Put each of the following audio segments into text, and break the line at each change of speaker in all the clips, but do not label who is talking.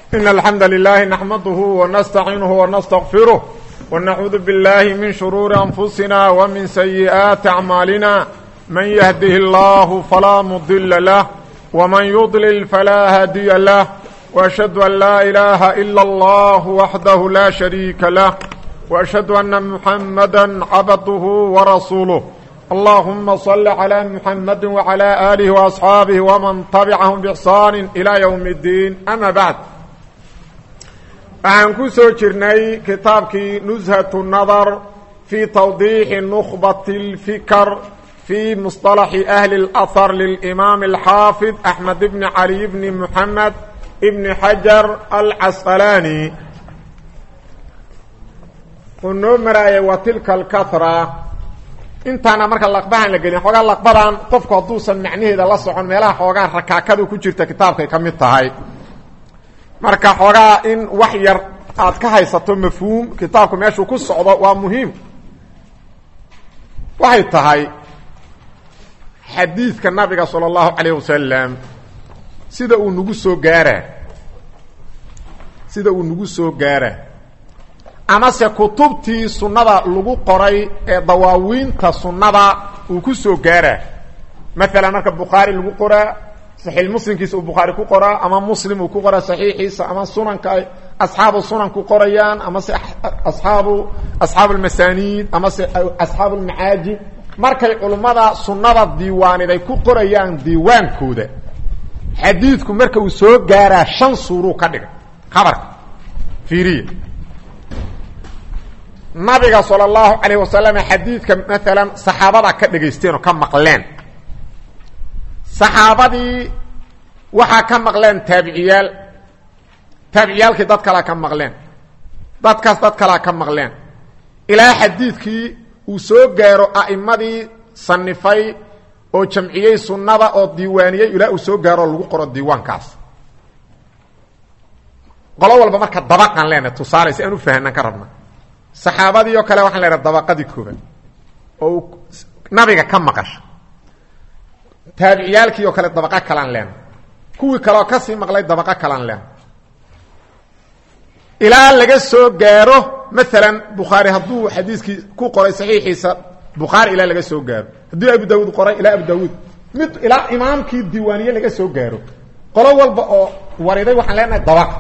إن الحمد لله نحمده ونستعينه ونستغفره ونعوذ بالله من شرور أنفسنا ومن سيئات أعمالنا من يهده الله فلا مضل له ومن يضلل فلا هادي له وأشهد أن لا إله إلا الله وحده لا شريك له وأشهد أن محمدا عبده ورسوله اللهم صل على محمد وعلى آله وأصحابه ومن تبعهم بإحسان إلى يوم الدين أما بعد waxaan ku soo jirnay kitaabkii نزهة النظر في توضيح نخبة الفكر في مصطلح أهل الأثر للإمام الحافظ أحمد بن علي بن محمد بن حجر العسقلاني ونمر وتلك الكثرة intaana marka laqbahan la gelin xogaa laqbadan qofku haduusan macnaheeda la socon meelaha xoogaa rakaakadu ku jirta kitaabkay ka mid tahay marka xoogaa in wax yar aad ka haysato mafhuum kitaabku meeshuu ku socdo waa muhiim waxay tahay xadiidka nabiga sala allahu calayh wasalam sida uu nagu soo gaara amase kutubtii sunnada lagu qoray ee dawaawiinta sunnada uu ku soo gaaraa maalan marka bukhaari lagu qoraa saxiix muslimkiisa uu bukhaari ku qoraa ama muslim uu ku qoraa saxiixiisa ama sunanka ay asxaabu sunan ku qorayaan amase asxaabu almasaaniid amase asxaabu almacaajib markay culummada sunnada diiwaanid ay ku qorayaan diiwaankooda xadiidku marka uu soo gaaraa 5 suuruu ka dhiga khabarka fiiriya nabiga sala allahu calayh wasalam xadiidka maalan saxaabada ka dhagaysteen oo ka maqleen saxaabadii waxaa ka maqleen taabiciyaalkii dad kalea ka maqleen dadkaas dad kalea ka maqleen ilaa xadiidkii uu soo gaaro a'immadii sanifay oo jamciyey sunnada oo diiwaaniyey ilaa uu soo gaaro oo lagu qoro diiwaankaas qolo walba marka dabaqan leena tusaale si aan u fahanaan ka rabna saxaabadii oo kale waxaan leedahay dabaqadii koobaad oo nabiga ka maqasha taabiciyaalkii oo kale dabaqa kalaan leena kuwii kale oo ka sii maqlay dabaqa kalaan leena ilaa laga soo gaaro maalan bukhaari hadduu xadiiskii ku qoray saxiixiisa bukhaari ilaa laga soo gaaro haddii abu daawuud qoray ilaa abu daawuud mid ilaa imaamkii diiwaaniye laga soo gaaro qolo walba oo wariday waxaan leenahay dabaqa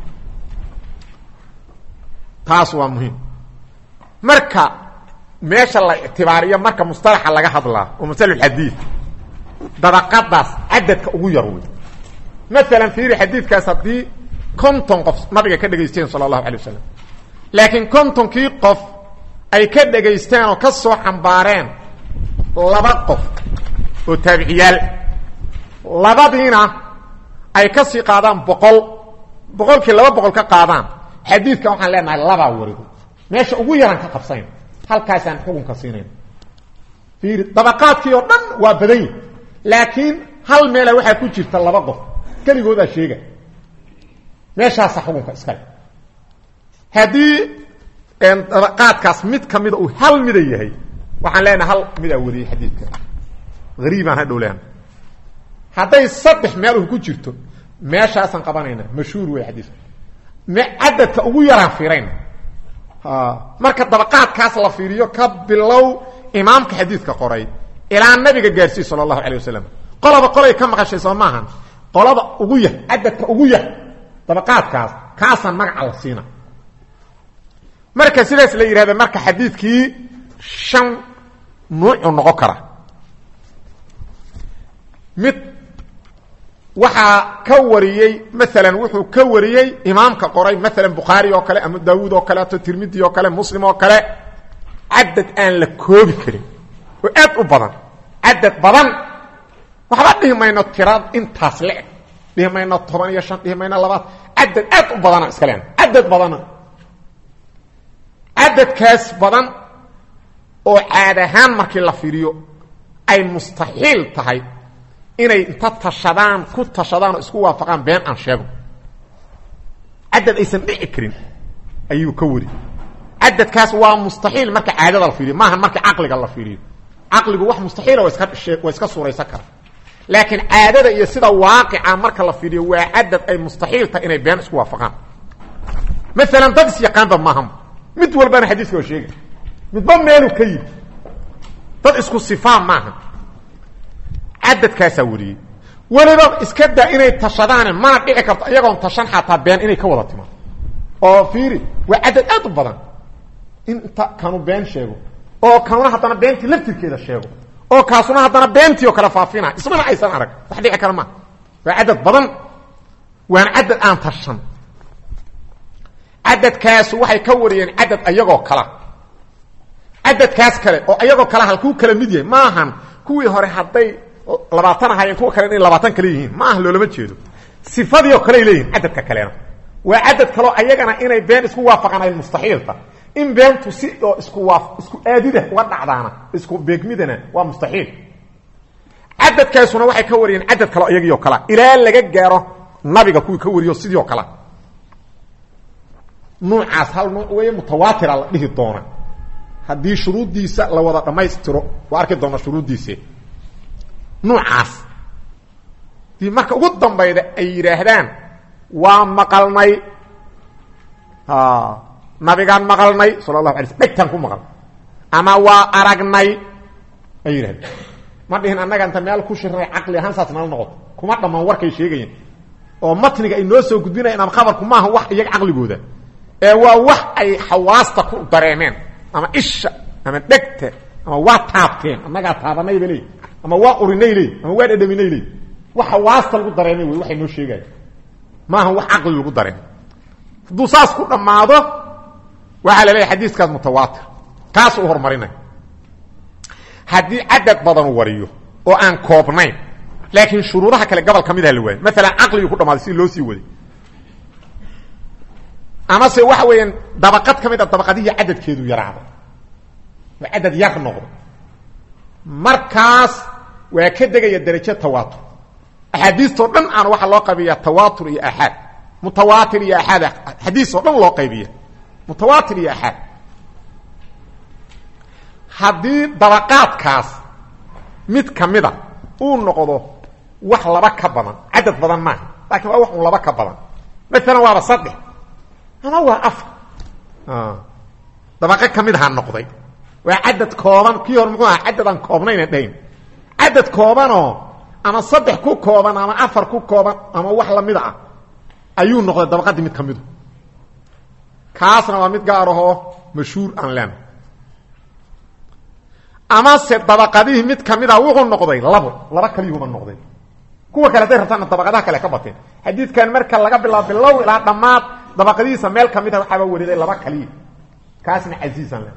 taas waa muhiim marka meesha la ictibaariyo marka mustalaxa laga hadlaa oo masalul xadiid dabaqadaas cadadka ugu yar wey maalan fiiri xadiidkaas haddii 50 qof nabiga ka dhagaysteen sala allahu calay wasalam laakiin 50kii qof ay ka dhagaysteen oo ka soo xambaareen 2 qof oo taabiciyaal labadiina ay ka sii qaadaan 100kii 200 ka qaadaan xadiidka waxaan leenahay labaa warido meesha ugu yaran ka qabsayn halkaasaan xukunka siinayn fiiri dabaqaadkii oo dhan waa badan yihiin laakiin hal meel waxaa ku jirta 2 qof keligooda sheega meeshaas xukunka iska leh hadii dabaqaadkaas mid kamid uu hal mid yahay waxaan leenahay hal mid wariyay xadiidka qariibaan ha dhowlaan haday 3 meel uu ku jirto meeshaasan qabanayna mashhuur way xadiidka ma cadadka ugu yaran fiirayn marka dabaqaadkaas la fiiriyo ka bilow imaamka xadiidka qoray ilaa nabiga gaarsiis sallallahu alayhi wasallam qolay ka maqashay Soomahan qolada ugu yah cadadka ugu yah dabaqaadkaas kaasan magac la siina marka sidaas la yiraahdo marka xadiidkii 5 nooc noqon kara mid waxa ka wariyay maalan wuxuu ka wariyay imaamka qoray maalan Bukhari oo kale ama Daawud oo kale ama Tirmidhi oo kale Muslim oo kale cadad aan la koobi karin oo aad u badan cadad badan waxa dhimayno tirad intaas leeg dhimayno 15 dhimayno 2 cadad aad u badan iska leen cadadkaas badan oo caad ahaan markii la fiiriyo ay mustaxiil tahay inay inta tashadaan isku waafaqaan been aan sheego cadad aysan dhici karin ayuu ka wari cadadkaas waa mustaxiil marka caadada la fiiriyo maahan marka aqliga la fiiriyo aqligu wax mustaxiil oo iska suuraysan kara laakiin caadada iyo sida waaqica marka la fiiriyo waa cadad ay mustaxiil tahay inay been isku waafaqaan maalan dad isyaaqaanba maaha mid walbana xadiiska oo sheegay midba meelu ka yimi dad isku sifaa maaha cadadkaasaa wariyey weliba iska daa inay tashadaane mana dhici karto iyagoon tashan xataa been inay ka wada timaado oo fiiri waa cadad aad u badan inta kanu been sheego oo kanuna haddana beentii laftirkeeda sheego oo kaasuna haddana beentii oo kale faafina ismana aysan arag wax dhici kara ma waa cadad badan waan cadad aan tashan cadadkaas waxay ka wariyeen cadad ayagoo kala cadadkaas kale oo ayagoo kala halkuu kala mid yahay maahan kuwii hore hadday 20 ahaayeen kuwa kale inay 20 kale yihiin ma aha loolama jeedo sifadii oo kale ay leeyihiin cadadka kalena waa cadad kale oo ayagana inay been isku waafaqaan ay mustaxiilta in beentu si oo isku aadida uga dhacdaana isku beegmidana waa mustaxiil cadadkaasuna waxay ka wariyeen cadad kale ayagii oo kala ilaa laga gaaro nabiga kuwii ka wariyo sidii oo kala nuucaas hal nuuc weeye mutawaatir la dhihi doona haddii shuruudiisa la wada dhamaystiro waa arki doona shuruudiisa nuucaas dii marka ugu dambayda ay yiraahdaan waa maqalnay nabigaan maqalnay sallallahu alayhi wasallam dhigtan ku maqal ama waa aragnay ay yiraahdaan ma dhihin annaga inta meel ku shirnay aqli ahaan saas nala noqoto kuma dhamaan warkay sheegayeen oo matniga ay noo soo gudbinayaan ama khabarku maaha wax iyaga aqligooda ee waa wax ay xawaasta ku dareemeen ama isha ama dhegta ama waa taabteen annaga taabanay balay ama waa urinay leey ama waa dhadhaminay leey waxa waasta lagu dareemay way waxay noo sheegayaan maaha wax aqli lagu dareem haduu saas ku dhamaado waxa la leeyahay xadiiskaas mutawaatir kaas u hormarinay hadii cadad badan wariyo oo aan koobnayn laakiin shuruudaha kale gobol kamid ah la waayay mesela aqligu ku dhamaaday si loo sii waday ama se waxa weeyaan dabaqad kamid ah dabaqadii cadadkeedu yaraado waa cadad yar noqdo markaas waa ka degaya darajo tawaatur ahadiisto dhan aan waxa loo qabiyaa tawaatur iyo ahad mutawaatir iyo ahad hadiisto dhan loo qaybiyaa mutawaatir iyo ahad hadii dabaqadkaas mid kamida uu noqdo wax laba ka badan cadad badan ma laakiin waa wax laba ka badan mesela waa saddex ama waa afar dabaqa kamid ha noqday waa cadad kooban kii hor muxuu ahaa cadad aan koobnayn dhayn cadad koobanoo ama saddex ku kooban ama afar ku kooban ama wax la mid ah ayuu noqday dabaqadii mid kamid kaasna waa mid gaar ah mashhuur aan leen ama se dabaqadii mid kamid ah wuxuu noqday laba kaliyuba noqday kuwa kale day rabtaan dabaqadaha kale ka bateen xadiidkan marka laga bilaabo ilaa dhamaad dabaqadiisa meel kamid ah waxa wariday laba kaliya kaasna aziizan leen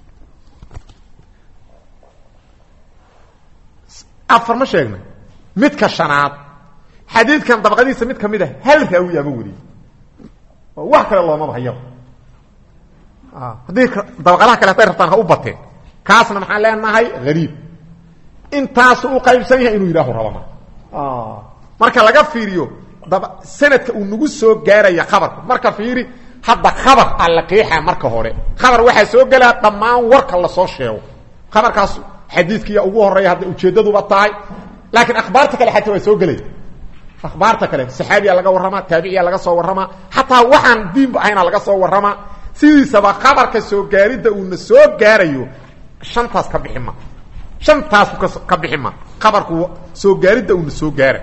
afar ma sheegnay midka shanaad xadiidkan dabaqadiisa mid kamid ah hal raawi ama wari wax kale looma bahayo hadii dabaqadaha kale ay rabtaan ha u bateen kaasna maxaan leenahay gariib intaas uu qaybsan yahay inuu yiraaho rabama marka laga fiiriyo sanadka uu nagu soo gaaraya khabarka marka fiiri hadda khabar alla qiixa marka hore khabar waxa soo galaa dhamaan warka la soo sheego khabarkaas xadiiskiya ugu horeeya hadda ujeedaduba tahay laakiin akhbaarta kale xataa way soo galay akhbaarta kale saxaabiya laga warrama taabiciya laga soo warrama hataa waxaan diinba ayna laga soo warrama sidiisaba khabarka soo gaaridda uu soo gaarayo shantaas ka bixima shantaas ka bixima khabarku soo gaaridda uu soo gaara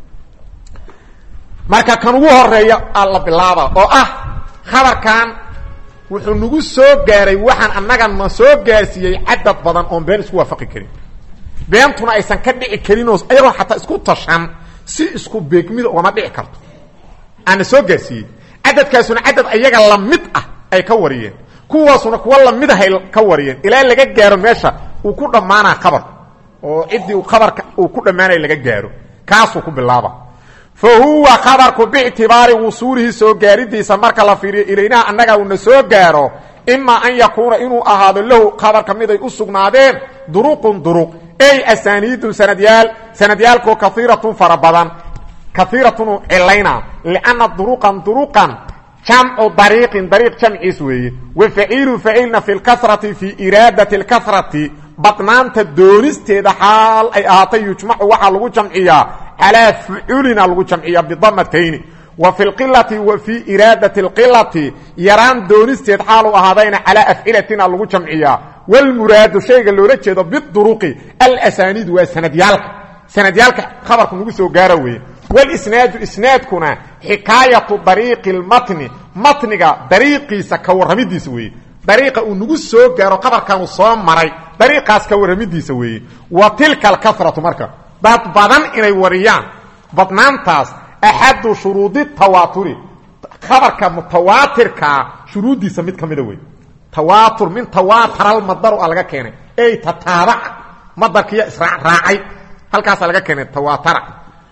marka kan ugu horeeya alla bilaaba oo ah khabarkan wuxuu nagu soo gaaray waxaan annaga ma soo gaarsiiyay cadad badan oo been isku waafaqi karin beentuna aysan ka dhici karin oo ayagoo xataa isku tashan si isku beegmid oo ma dhici karto ana soo gaarsiiyay cadadkaasuna cadad ayaga la mid ah ay ka wariyeen kuwaasuna kuwa la mid ah ay ka wariyeen ilaa laga gaaro meesha uu ku dhamaana khabar oo cidii uu khabarka uu ku dhamaanay laga gaaro kaasuu ku bilaaba فهو خبرك باعتبار وصوله سو غارديسا marka la fiiriyo ilayna annaga uu soo gaaro imma an yakuna inuu ahaado lahu khabar kamid ay u sugnaadeen duruqun duruq ay asaniid sanadyal ko kathiratun farabadan kathiratun ilayna lianna duruqan jam'u dariq jam'is weeye wa fa'ilu fa'ilna fi al-kathrati fi iradati al-kathrati badnaanta doonisteeda xaal ay ahaatay yujmacu waxaa lagu jamciyaa calaa fuculina lagu jamciyaa bidamatayni wa fi lqilati wa fii iraadati lqilati yaraan doonisteed xaal u ahaadayna calaa afcilatina lagu jamciyaa walmuraadu shayga loola jeedo biduruqi alasaniid waa sanadyaalka khabarka nagu soo gaara weeye walisnaadu isnaadkuna xikaayatu dariiqi lmatni matniga dariiqiisa ka warramidiisa weeye dariiqa uu nagu soo gaaro khabarkanu soo maray dariiqaas ka warramidiisa weeye wa tilka alkasratu marka dad badan inay wariyaan badnaantaas axadu shuruudi tawaaturi khabarka mutawaatirkaa shuruuddiisa mid ka mida wey tawaatur min tawaataralmadaru a laga keenay ey tataabaca madarkiiyo israacraacay halkaasaa laga keenay tawaatara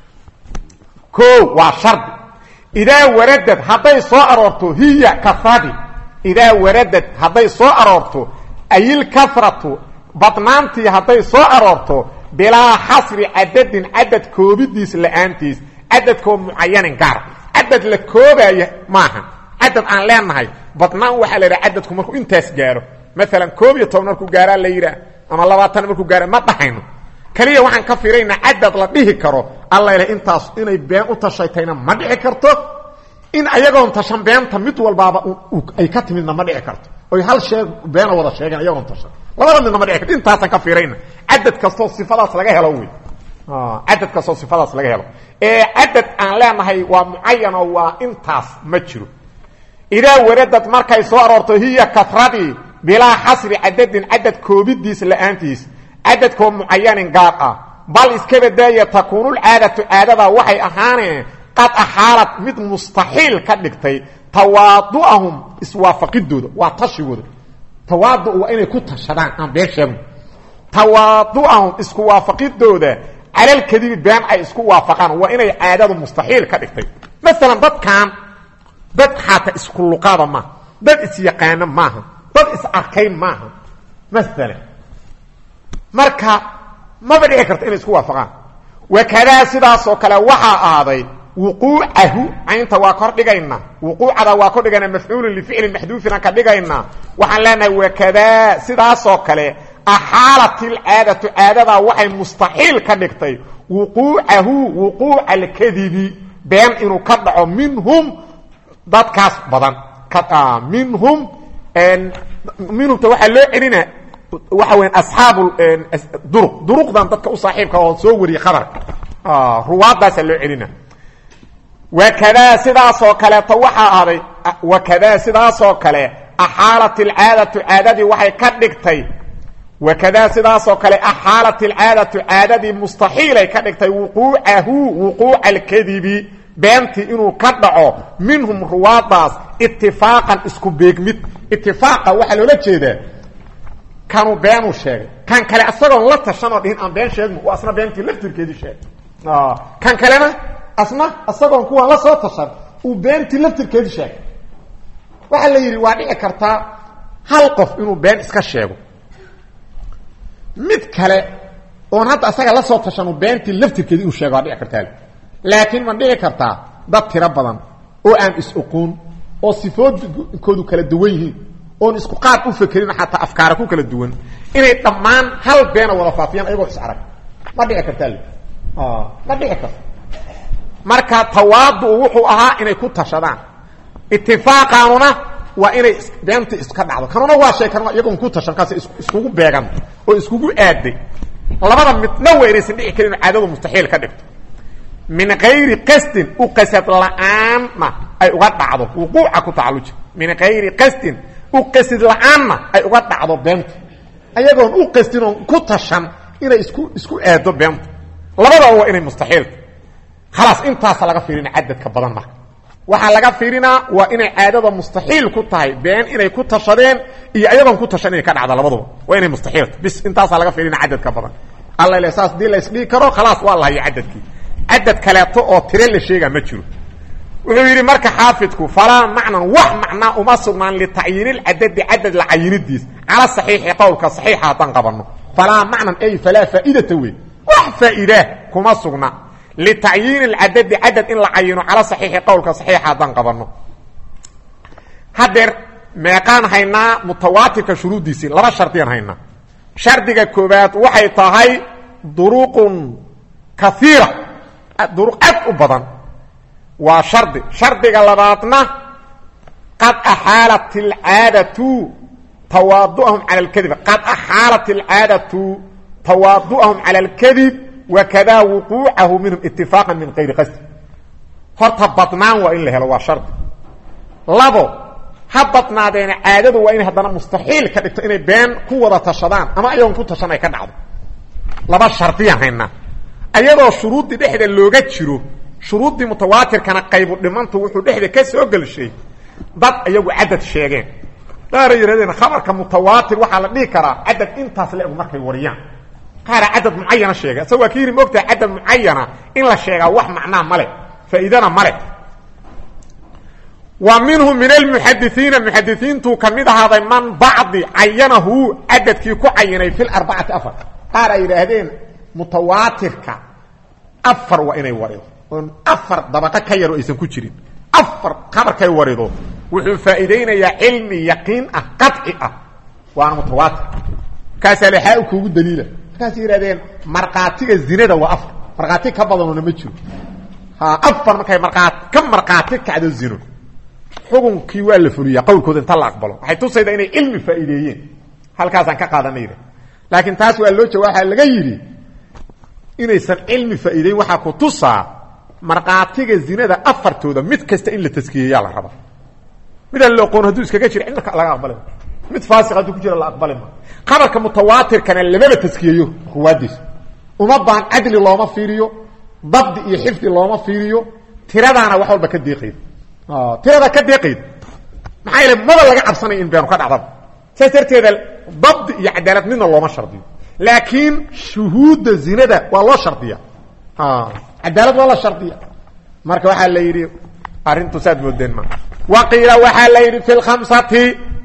o waa shardi idaa waradad hadday soo aroorto hiya kasradi idaa waradad hadday soo aroorto ayilkasratu badnaantii hadday soo aroorto bilaa xasri cadadin cadad koobidiis la-aantiis cadadkoo mucayanin gaar cadad la koobaya maaha cadad aan leenahay badnaan waxaa la yidhaha cadadku markuu intaas gaaro maalan 11 markuu gaaraa la yidhaah ama 20 markuu gaara ma dhahayno kaliya waxaan ka fiiraynaa cadad la dhihi karo alla ilahay intaas inay been u tashaytayna ma dhici karto in ayagoon tashan beenta mid walbaaba ay ka timidna ma dhici karto oy hal sheeg beena wada sheegeen ayagoon tashan labada midna ma dhici karto intaasaan ka fiirayna cadad kastoo sifadaas laga helo wey cadad kastoo sifadaas laga helo ee cadad aan leenahay waa mucayan oo waa intaas ma jiro idaa waradad markay soo aroorto hiya kasradii bilaa xasri cadadin cadad koobidiis la-aantiis cadadkoo mucayanin gaar ah bal iska badaaya takuunulcaadatu caadada waxay ahaaneen qad axaalad mid mustaxiil ka dhigtay tawaadu'ahum iswaafaqidooda waa tashigooda tawaadu waa inay ku tashadaan aan been sheegno tawaadu'ahum isku waafaqidooda calalkadibi been ay isku waafaqaan waa inay caadadu mustaxiil ka dhigtay maalan dadkan dad xaata isku luqaada maaha dad isyaqaana maaha dad is arkayn maaha maalan marka maba dhici karto inay isku waafaqaan wakadaa sidaasoo kale waxaa ahaaday wuquucahu caynta waa kor dhigaynaa wuquucada waa kor dhigaynaa mafcuulun lificlin maxduufina ka dhigaynaa waxaan leenahay wakadaa sidaasoo kale axaalatilcaadatu caadadaa waxay mustaxiil ka dhigtay wuquucahu wuquuca alkadibi been inuu ka dhaco minhum dadkaas badan minhumta waxaa loo celina waxa weya asxaabu duruqdan dadka u saaxiibka oo soo wariyey khabarka ruwaadaasaa loo celina wakadaa sidaasoo kaleeto waxaa ahday wakadaa sidaasoo kale axaalat alcaadatu caadadii waxay ka dhigtay wakadaa sidaasoo kale axaalat alcaadatu caadadii mustaxiilay ka dhigtay wuquucahu wuquuca alkadibi beentii inuu ka dhaco minhum ruwaadaas itifaaqan isku beegmid itifaaqa waxaa loola jeedaa kanuu beenuu sheegay kan kale asagoon la tashanoo dhihin aan been sheegno oo asna beentii laftirkeedii sheegay kan kalena asna asagoon kuwaan la soo tashan uu beentii laftirkeedii sheegay waxaa la yidhi waa dhici kartaa hal qof inuu been iska sheego mid kale oon hadda asaga la soo tashan uu beentii laftirkeedii inuu sheego waa dhici kartaa laakiin ma dhici kartaa dad tiro badan oo aan is-uquun oo sifoodkoodu kala duwan yihiin oon isku qaad u fekerin xataa afkaara ku kala duwan inay dhammaan hal beena wada faafiyaan ayagoo is arag ma dhici kartaa ma dhici karto marka tawaadu wuxuu ahaa inay ku tashadaan itifaaqaanuna waa inay beenta iska dhacdo kanuna waa shay kanuna iyagoon ku tashan kaas iskugu beegan oo iskugu aaday labada midna waa inaysan dhici karin caadadu mustaxiil ka dhigto min ayri qasdin u qasad la-aanna ay uga dhacdo wuquuca ku tacalluji min ayri qasdin u qasad la-aanna ay uga dhacdo beenta ayagoon u qasdin oon ku tashan inay isku aado beenta labadaba waa inay mustaxiilta khalaas intaasa laga fiirina cadadka badan marka waxaa laga fiirinaa waa inay caadada mustaxiil ku tahay been inay ku tashadeen iyo ayagoon ku tashan inay ka dhacdo labaduba waa inay mustaxiilta bis intaasaa laga fiirina cadadka badan alla ile saas dii la isdhigi karo khalaas waa lahaya cadadkii cadad kaleeto oo tire la sheega ma jiro wuxuu yidhi marka xaafidku falaa macnan wax macnaa uma sugnaan litacyiinilcadadi cadad la cayinidiis cala saxiixi qowlka saxiixa haddaan qabanno falaa macnan ay falaa faa'iidata wey wax faa'iidaa kuma sugna litacyiini alcadadi cadad in la cayino cala saxiixi qowlka saxiixa haddaan qabanno hadeer meeqaan haynaa mutawaatirka shuruuddiisii laba shardiyaan haynaa shardiga koobaad waxay tahay duruqun kahiira duruq aad u badan waa shardiga labaadna qad axaalat alcaadatu tawaadu'ahum cala alkadib qad axaalat alcaadatu tawaadu'ahum cala alkadib wakada wuquucahu minhum itifaaqan min kayri qasdi horta badnaan waa in la helo waa shardi labo ha badnaadeena caadadu waa inay haddana mustaxiil ka dhigto inay been ku wada tashadaan ama ayagoon ku tashan ay ka dhacdo laba shardiyaan haynaa ayadoo shuruuddii dhexda looga jiro shuruuddii mutawaatirkana qaybu dhimantu wuxuu dhexda ka soo gelshay dad iyagu cadad sheegeen qaara yidhahdeen khabarka mutawaatir waxaa la dhihi karaa cadad intaas la eg markay wariyaan qaara cadad mucayana sheega sa waa ka yidhi moogtaha cadad mucayana in la sheegaa wax macnaa male faa'iidana male wa minhum min almuxadisiina muxadisiintuu ka mid ahaaday man bacdi cayanahu cadadkii ku cayinay fi larbacati afar qaar ay yidhaahdeen mutawaatirka afar waa inay warido oon afar dabaqo ka yaroo aysan ku jirin afar khabarkay warido wuxuu faa'iidaynayaa cilmi yaqiin ah qaطci ah waana mutawaatir markaasaa lexaa kuugu daliila markaasay yidhahdeen markhaatiga zinada waa afar markhaati ka badanoona ma jiro afar markay ka markhaati kacdo zino xukunkii waa la fuliyaa qowlkooda inta la aqbalo waxay tusaydaa inay cilmi faa'iideeyeen halkaasaan ka qaadanayda laakiin taas waa loo jawaab waxaa laga yidhi inaysan cilmi faa'iideyn waxaa ku tusaa markhaatiga zinada afartooda mid kasta in la taskiyeeyaa la rabaa midaan la aqoon hadduu iskaga jira cidna laga aqbali ma mid faasiq hadduu ku jira la aqbali ma khabarka mutawaatirkana lamaba taskiyeeyo ruwaadiisa uma baan cadli looma fiiriyo dabdi iyo xifdi looma fiiriyo tiradaana wax walba ka deeqayd tirada ka deeqayd maxaa yeele maba laga cabsanaya in beenu ka dhacdaba saas darteeda dabdi iyo cadaalad midna looma shardiyo laakiin shuhuudda zinada waa loo shardiya cadaalad waa la shardiya marka waxaa la yidhi arrintu saad moodeen ma waqiila waxaa la yidhi fi lkhamsati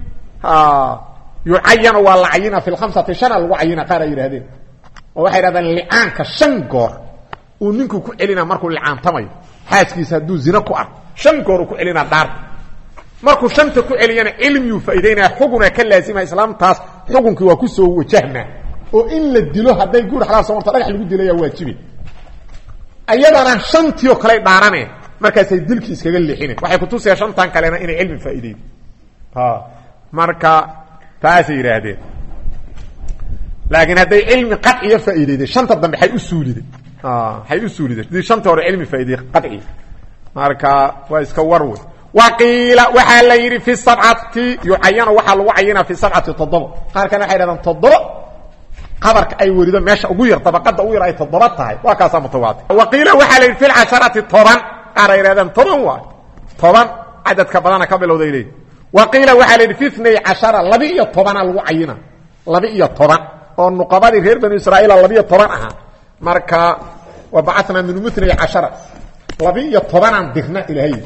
yucayanu waa la cayina fi lkhamsati shana lagu cayina qaar ay yidhahdeen oo waxay yidhahdeen licaanka 5 goor uu ninku ku celina markuu licaantamayo xaaskiisa hadduu zina ku arko 5 goor uu ku celina dhaarta markuu 5ta ku celiyana cilmiyu faa'iideynaa xuguna ka laasima islaamtaas xukunkii waa ku soo wajahna oo in la dilo hadday guur xalaal soo marto dhagax lagu dilaya waajibi ayadana 5tii oo kale dhaaraneen markaasay dilkii iskaga leexineen waxay ku tusayaan 5tan kalena inay cilmi faa'iideeyeen marka taasay yiraahdeen laakiin hadday cilmi qadci faa'iideeyeen 5ta dambe waxay u suuliday waxay u suuliday 5ta hore cilmi faa'iideey qadci marka waa iska warwe وقيل waxa la yiri fi sab'ati yu'ayana waxa lagu cayina fi sab'ati tadaba qaar kana waxay raadaan tadaba qabarka ay warido meesha ugu yar dabaqada ugu yar ay tadaba tahay waa kaasa mutawaatir وقيل waxa la yiri fi al-asharati toban qaar ay raadaan toban waa toban cadadka badana ka bilowday leey وقيل waxa la yiri fi 12 12 lagu cayina 12 oo nuqabadi reer bani israa'iil 12 aha marka wabacatna min 12 12 aan dirna ilaahay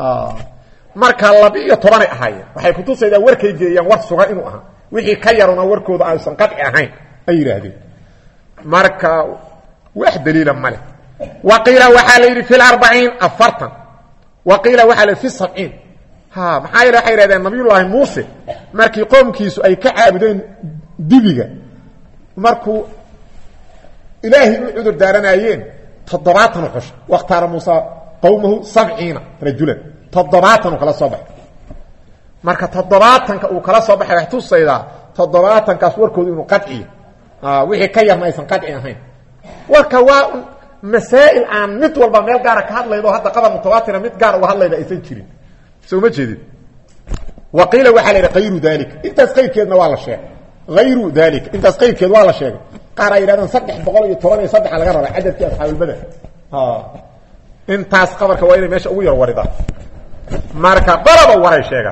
marka 12 ay ahaayeen waxay ku tusaydaa warkay jeeyaan war suga inuu aha wixii ka yarona warkooda aysan qadci ahayn ay yiraahdeen marka wax daliil ma leh waqila waxa la yiri fil 40 afartan waqila waxa la fi 70 maxay yiraahdeen nabiyullaahi muuse markii qoomkiisu ay ka caabudeen dibiga markuu ilaahi u cudur daaranayeen 70 xush waqtaara muuse qawmuhu 70 rajulan 70 kala soo baxay marka 70 uu kala soo baxay wax tusayda 70 kaas warkoodu inuu qadci wixii ka yarna aysan qadci ahayn warka waa masaa'il aan mid walba meel gaar ah ka hadlaydo hadda qadar mutawaatir mid gaar ah hadlayda aysan jirin soo ma jeedid waqila waxa la qeyru dalika intaas qeybkeedna waa la sheegay غير ذلك انت قيبkeed waa la sheegay qaar ay yiraahdaan 313 laga rabaa cadadkii asxaabul badr intaas qabarka waa inay meesha ugu yar warida marka daraba waray sheega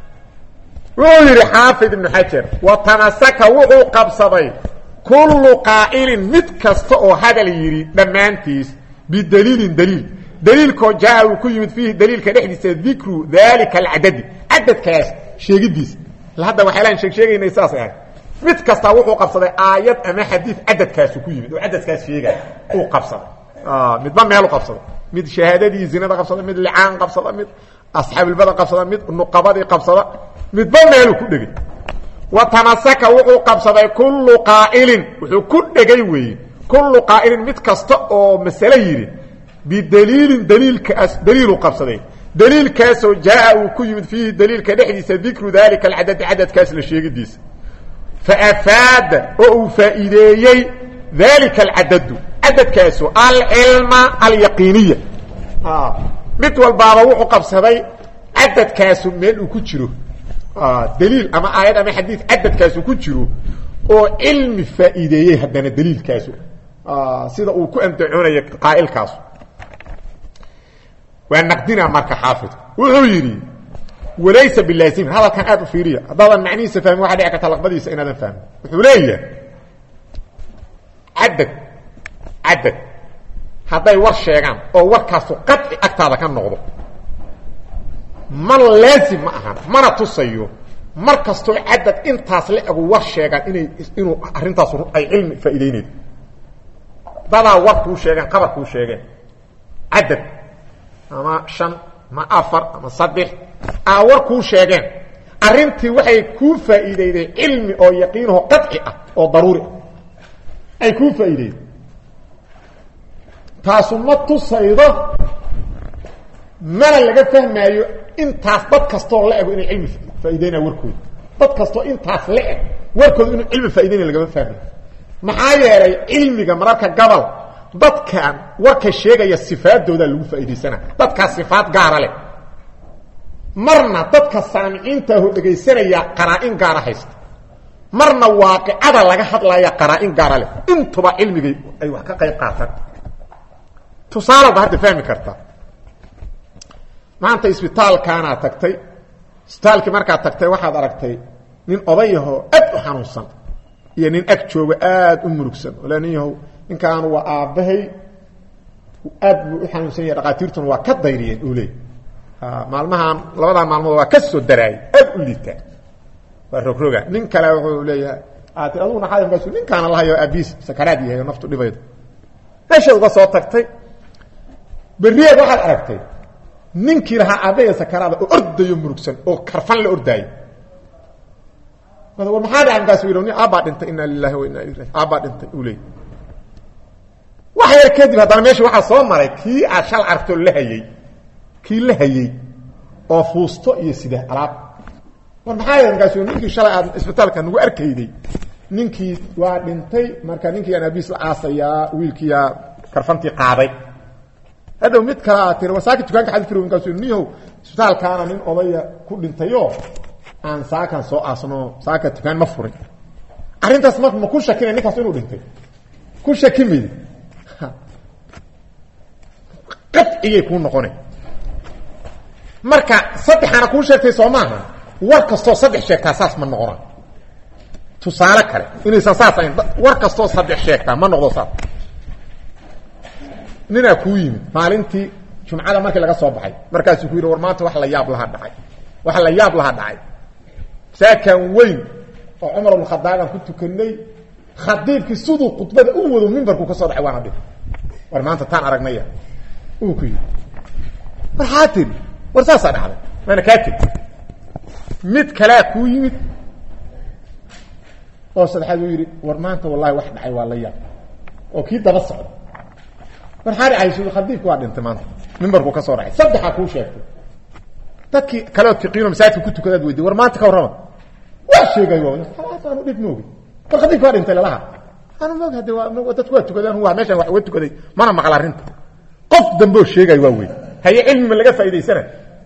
wuu yiri xaafid ibn hajar wa tamasaka wuxuu qabsaday kullu qa'ilin mid kasta oo hadal yiri dhamaantiis bidaliilin daliil ko jaa ku yimid fihi daliilka dhexdiisa dhikru dhalika al-adad adadkaas sheegidiis la hadda waxa laan sheegaynay saas ah mid kasta wuxuu qabsaday aayad ama xadiis adadkaas ku yimid oo adadkaas sheegay uu qabsaday midba meel uu qabsaday mid shahaadadii zinada qabsaday mid li'aan qabsaday mid asxaabul badr qabsaday mid nuqabadi qabsaday midba meel ku dhigay وتمسك وحو قبصدي كل قائل وحو كل دغي كل قائل مid kasta oo mas'ala yiri بدليل دليل قبصدي دليل كاسو جاء وكيمد فيه دليل كدحديس ذكر ذلك العدد عدد كاس لشيغديس فافاد او فائديي ذلك العدد عدد كاسو العلم اليقينيه mid walbaaba wuxuu qabsaday cadadkaas meel uu ku jiro daliil ama aayad ama xadiis cadadkaas ku jiro oo ilmi faa'iideeyay hadana daliilkaas sida uu ku antacoonay qaa'ilkaas waa naqdina marka xaafid wuxuu yiri walaysa billaazim hada kan aad u fiiriya hada macnihiisa fahmi waxa dhici karta laqbadiisa inaadan fahmin wuxuu leeyahay cadad haday war sheegan oo warkaas qadci agtaada ka noqdo man laazim ma aha mana tusayo markasto cadad intaas la egu war sheegan inuu arintaas ay cilmi faa'iideynay dada war ku sheegan qabar ku sheegan cadad ama shan ma afar ama saddex war ku sheegan arintii waxay ku faa'iideeyay cilmi oo yaqiino qadci ah oo daruuri ay ku faa'iideeyay taasu ma tusaydo mana laga fahmaayo intaas dad kasto la ego inay cilmi faa'iideena warkood dad kasto intaas la eg warkood inuu cilmi faa'iideena laga fahmo maxaa yeelay cilmiga mararka gabal dadkan warka sheegaya sifaadooda lagu faa'iideysana dadka sifaad gaar ah leh marna dadka saamicinta oo dhageysanaya qaraa'in gaar ah haysta marna waaqicada laga hadlaya qaraa'in gaar ah leh intuba cilmiga ay wax ka qayb qaataan tusaalada hadda fahmi kartaa maanta isbitaalkaana tagtay isbitaalki markaa tagtay waxaad aragtay nin odayaho aad u xanuunsan iyo nin ag jooga aad u murugsan walaaniyaho ninkaan waa aabahay aad buu u xanuunsan yahay dhaqaatiirtuna waa ka dayriyeen uu leey maalmahan labada maalmood waa ka soo daraay aad u liita waa rogroga nin kale wuxuu leeyahay aduna xaadimkaas ninkaan Allah iyo abiis sakaraad yahay naftu dhibaydo meesha uga soo tagtay bariyeed waxaad aragtay ninkii lahaa aabaya sakaraada oo ordayo murugsan oo karfan la ordaay wada maxaa dhaankaas wiilowni aaba dhintay inna lillahi wa inna ilayhi raaji'uun aaba dhintay ulay waxa kadib hadana meesha waxa soo maray kii ashal arto la hayay oo fuusto iyo sida alaab maxaa dhaankaas ninkii shalay aad isbitaalka nagu arkayday ninkii waa dhintay marka ninkii aan abiis la aasaya wiilkiya karfantii qaaday هذا ميد كلا ترى وساكت كان حد فيهم قالوا نيو سبتال كان من أضيع كل انتيو عن ساكن سو أصنو ساكت كان مفرد أنت اسمك ما كل شكل إنك أصنو انتي كل شكل مين قد يكون نقوني مركا صدق أنا كل شيء في سوماها وركستو صدق شيء كاساس من نقرا تصالك عليه إني ساسين وركستو صدق شيء ما نقول صار nina ku yimid maalintii jumcada markii laga soo baxay markaas ku yiri war maanta wax la yaab laha dhacay saakan weyn oo Umar ibn Khattab ku tukanay khadiibkii sidoo khudbada uu wado minbarku ka soo dhacay waana dhig war maanta taan aragnaya uu ku yiri war haatin war saasa dhacday mana kaatib mid kale ku yimid oo saddexaad uu yiri war maanta wallahi wax dhacay waa la yaab oo kii daba socdo marxaari aysu khadiibku waa dhintay maanta minbarku ka soo dhacay saddexa ku sheegtay dadkii kala tiqiino masaajidka ku tukadaad weydii war maanta ka warrama wax sheegay waa aanu dhib noogi war khadiibku waa dhintay lalaha aanu moog hadii waa dadku waa tukadaan waa meeshan wax wada tukaday mana maqal arinta qof dambo sheegay waa weey hay cilmi laga faa'iideysana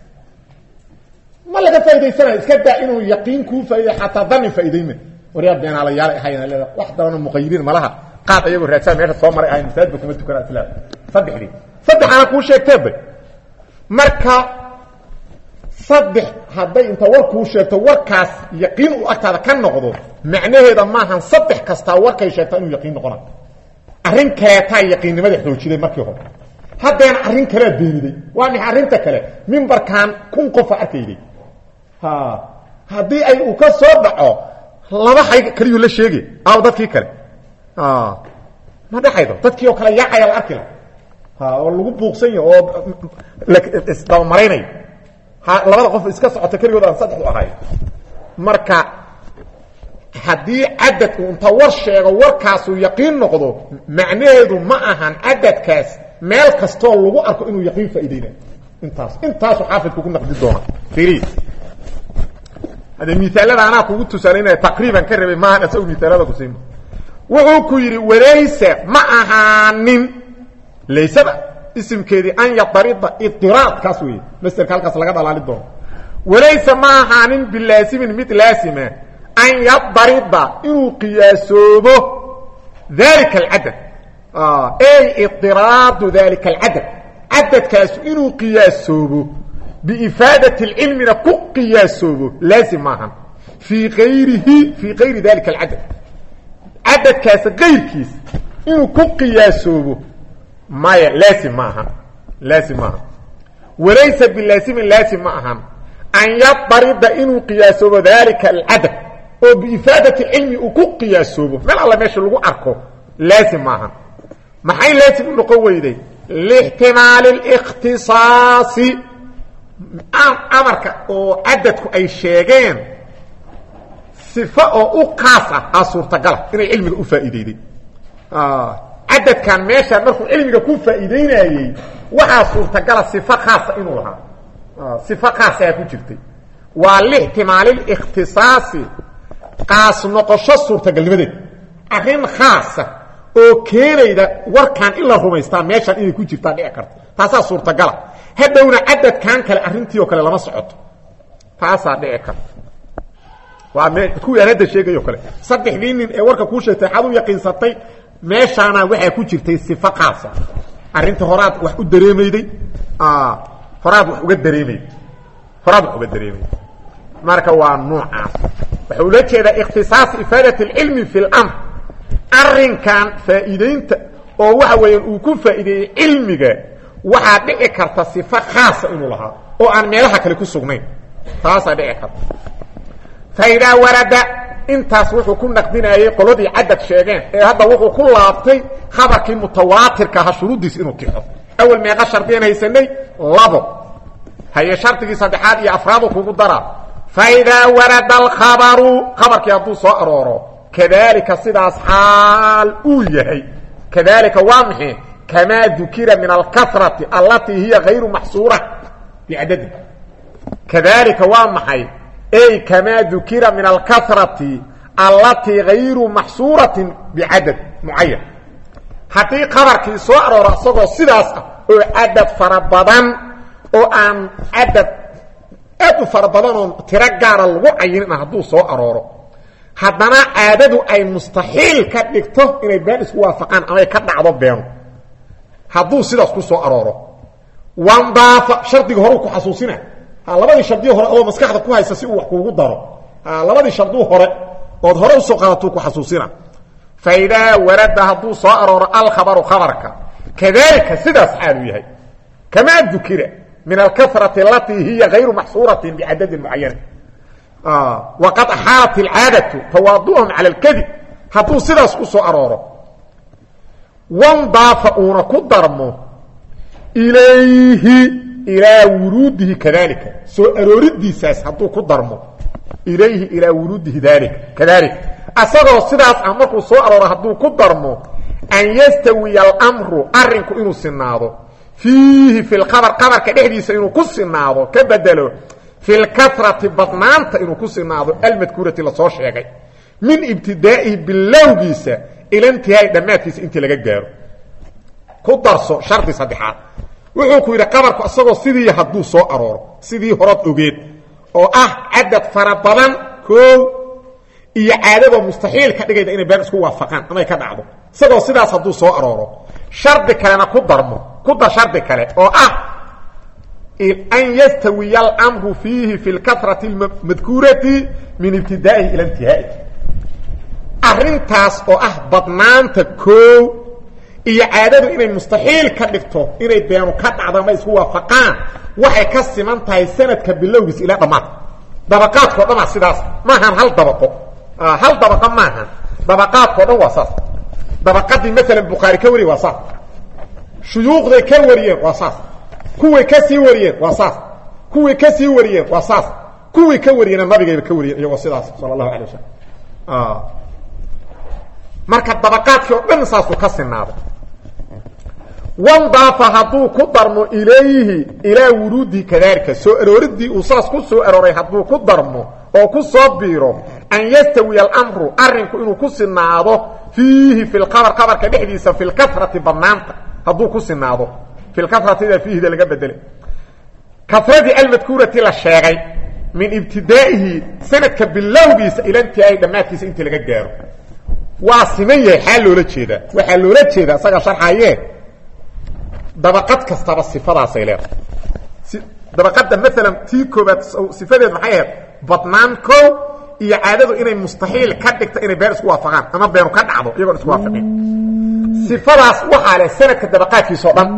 ma laga faa'iideysana iska daa inuu yaqiin ku faa'iiday hatta dhanni faa'iideyma wariyaad been ala yaal hayna leeyahay wax daran muqayyiriin malaha qaad ayagu raadsan meesha soo maray ay masaajidka kuma tukanaa islaam saddex ana ku sheegtay marka saddex haday inta war ku sheegto warkaas yaqiin u agtaada ka noqdo macnaheeda ma ahan saddex kasta warkay sheegto inuu yaqiin noqono arrin kale taa yaqiinnimada xoojiday markii hore haddana arrin kale beeniday waa mid arrinta kale minbarkan kun qof arkayday hadii ay u ka soo dhaco laba xay kaliyo la sheegay aw dadkii kale ma dhaxaydo dadkii oo kala yaacay la arkila oo lagu buuqsan yahay oo isdaba mareynay labada qof iska socota kaligood aan saddex u ahay marka haddii cadadku inta war sheego warkaasuu yaqiin noqdo macnaheedu ma ahan cadadkaas meel kastoo lagu arko inuu yaqiin faa'iideynayo intaasu xaafidku ku naqdi doona fiiri hada miisaalada anaa kugu tusaalaynayo taqriiban ka rabay maahan asagu miisaalada ku siin wuxuu ku yidhi walaysa ma ahaanin laysaba isimkeedii an yadarida idiraadkaas weeye masderka halkaas laga dhalaali doono walaysa ma ahaanin bilaasimin mid laasima an yadarida inuu qiyaasoobo dalika alcadad ay idiraadu dalika alcadad cadadkaasu inuu qiyaasoobo biifaadati اlcilmina ku qiyaasoobo laasim maahan fii kayri dalika alcadad cadadkaas kayrkiis inuu ku qiyaasoobo maya laasim ma ahan walaysa bilaasimin laasim ma ahan an yadarida inuu qiyaasoobo dalika alcadad oo biifaadati cilmi uu ku qiyaasoobo meel alla meesha lagu arko laasim ma ahan maxay laasim u noqon weyday lixtimaali اlاkhtisaasi amarka oo cadadku ay sheegeen صفة oo u qaas ah suurtagal inay cilmiga u faa'iideeyay cadadkan meesha markuu cilmiga ku faa'iideynayay waxa suurtagal صفة khaas inuu lahaa صفة khaas ah ku jirtay waa lihtimaal ikhtisaas qaas noqosho suurtagalnimadeed arrin khaas oo keenayda warkan ila rumaystaa meesha inay ku jirtaa dhici karto taasa suurtagal hadawna cadadkan kale arrintii oo kale lama socoto taasa dhici karto waa ku yaanada sheegayo kale saddexdii nin ee warka ku sheegtay xadu yaqiinsatay meeshana waxa ku jirtay sifa qaas arinta horaad wax u dareemayday horaad wax uga dareemay marka waa noocaas waxa uu la jeedaa ikhtisaas ifaadati ilmi fi al-amr arrinkan faa'iideynta oo waxa weeyaan uu ku faa'iideeyay cilmiga waxa dhici karta sifa khaas inuu lahaa oo aan meelaha kale ku sugnayn taas dhici karta فإذا ورد انتاس وحو كن نقدينايي قلودي عدد شيغان هذا وحو كل لابتي خبركي متواتر كها شروطيس انو كيخو اول ما يغشر بين هيسني لابو هي شرطي صدحات يا افراد كوغو درا فإذا ورد الخبر خبركي ابو سو ارورو كذلك سداس حال اويهي كذلك وامحي كما ذكر من الكثرة التي هي غير محصورة بعدد كذلك وامحي أي كما ذكر من الكثرة التي غير محصورة بعدد معين حتى خبرك سؤال رأسه سداس أو عدد فربضان أو أن عدد فربضان ترجع الوعين هدو سؤال حدنا عدد أي مستحيل كدكته إن يبانس وافقان أما يكدنا عضب بيانه هدو سداس كو سؤال وانضاف شرطك هروك حسوسنا labadii shardiyo hore oo maskaxda ku haysa si uu wax kuugu daro labadii shardiyo hore oo hore u soo qaadato ku xasuusina fayda warada hadu soo arooro al khabaru khabarka kadalika sidaas xaalu yahay kama dhukira min al kathrati allati hiya ghayru mahsuratin bi adad muayyan wa qad halat al aadatu tawaduhum ala al kadhib hadu sidaas ku soo arooro wan daafa'una ku darmo ilayhi إلى وروده كذلك سو أرورد ساس هدو كدرمو إليه إلى وروده كذلك أصدر صداس أمركو سو أرور هدو كدرمو أن يستوي الأمر أرنكو إنو سنادو فيه في الخبر قبر كدهدي سينو كسنادو كبدلو في الكثرة بطنانت إنو كسنادو المذكورة لصوش يغي من ابتدائه باللوغيسة إلى انتهاء دماتيس انت لغا جارو كدرسو شرطي صدحات wuxuu ku yiri qabarku asagoo sidii haduu soo arooro sidii horad ogeed oo cadad fara badan koow iyo caadada mustaxiil ka dhigayda inay been isku waafaqaan ama ay ka dhacdo asagoo sidaas haduu soo arooro shardi kalena ku darmo ku dar shardi kale oo an yastawi al-amru fihi fi al-kathrati al-madhkurati min ibtida'ihi ila intihaa'i arrintaas oo badnaanta koow iyo caadadu inay mustaxiil ka dhigto inay beenu ka dhacdo ma isku waafaqaan waxay ka siman tahay sanadka bilowgiis ila dhamaad dabaqaadko dhama sidaas ma ahan hal dabaqa ma ahan dabaqaadko dhan waa saas dabaqadii mesela bukhari ka wari waa saas shuyuukhday ka wariyeen waa saas kuwii ka sii wariyeen waa saas kuwii ka sii wariyeen waa saas kuwii ka wariyeen nabigayba ka wariyeen iyagoo sidaas sallallahu alayhi wasallam marka dabaqaadkii oo dhan saasuu ka sinaado wandaafa hadduu ku darmo ilayhi ilaa wuruudihi kadaalika soo arooridii uu saas ku soo arooray hadduu ku darmo oo ku soo biiro an yastawiya alamru arrinku inuu ku sinaado fiihi fi lqabar qabarka dhexdiisa fi lkasrati badnaanta hadduu ku sinaado fi lkasratida fiihida laga bedelay kasradii almadkuurati la sheegay min ibtidaa'ihi sanadka bilowgiisa ila intihaa'i dhammaadkiisa intii laga gaaro waa siman yahay xaa loola jeedaa waxaa loola jeedaa isaga sharxaye dabaqad kastaba sifadaasay leedahay dabaqada maalan tii koobaad sifadeed maxay ahayd badnaan kow iyo caadadu inay mustaxiil ka dhigta inay been isku waafaqaan ama beenu ka dhacdo iyagoon isku waafaqin sifadaas waxaa leh sanadka dabaqaadkiisa oo dhan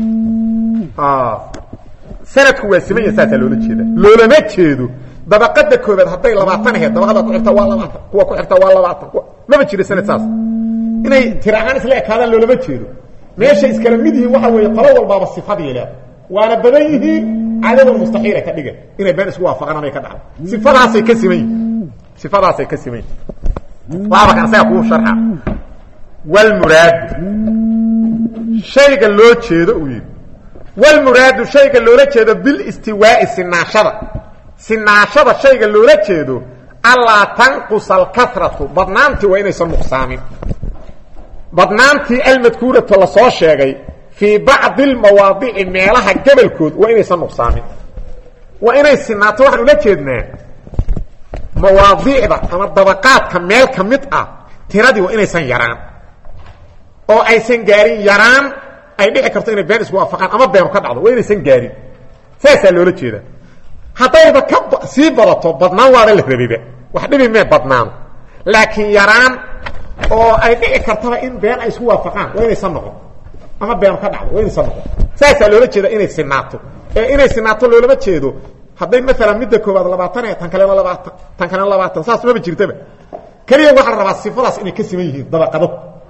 sanadku waa siman yahay saasaa loola jeeda loolama jeedo dabaqada koobaad hadday 20 ahayd dabaqada ku xigta waa 20 kuwa ku xigta waa 20 maba jiro sanad saas inay tiraahan isla ekaadaan loolama jeedo meesha iskala mid yihiin waxa weeye qolo walbaaba sifadii leedahay waana badan yihiin cadadun mustaxiila ka dhigan inay been isku waafaqaan ama ka dhacdo sifadaasay ka siman yihiin sifadaasay ka siman yihiin waaba kan sax ku sharxa wal muraad shayga loo jeedo uu yiri wal muraad shayga loola jeedo bil istiwaa'i sinaashada shayga loola jeedo alla tanqus al kathratu badnaanti waa inaysan nuqsaamin badnaantii almadkuuratu la soo sheegay fi bacd almawaadi'i meelaha gabalkood waa inaysan nuqsaamin waa inay sinaato waxaan ula jeednaa mawaadiicda ama dabaqaadka meel ka mid ah tiradii waa inaysan yaraan oo aysan gaarin yaraan ay dhici karto inay been isku waafaqaan ama beenu ka dhacdo waa inaysan gaarin saasaa loola jeedaa haddayba ka sii badato badnaan waaba la rabiba wax dhibi mee badnaano laakiin yaraan oo ay dhici kartaba in been ay isku waafaqaan waa inaysan noqon ama beenu ka dhacdo waa inaysan noqon saasaa loola jeeda inay sinaato ee inay sinaato loolama jeedo hadday maalan midda koowaad 20 tan kalena 20 tan kalena 20 saas maba jirtaba kaliya waxaa rabaa sifadaas inay ka siman yihiin dabaqado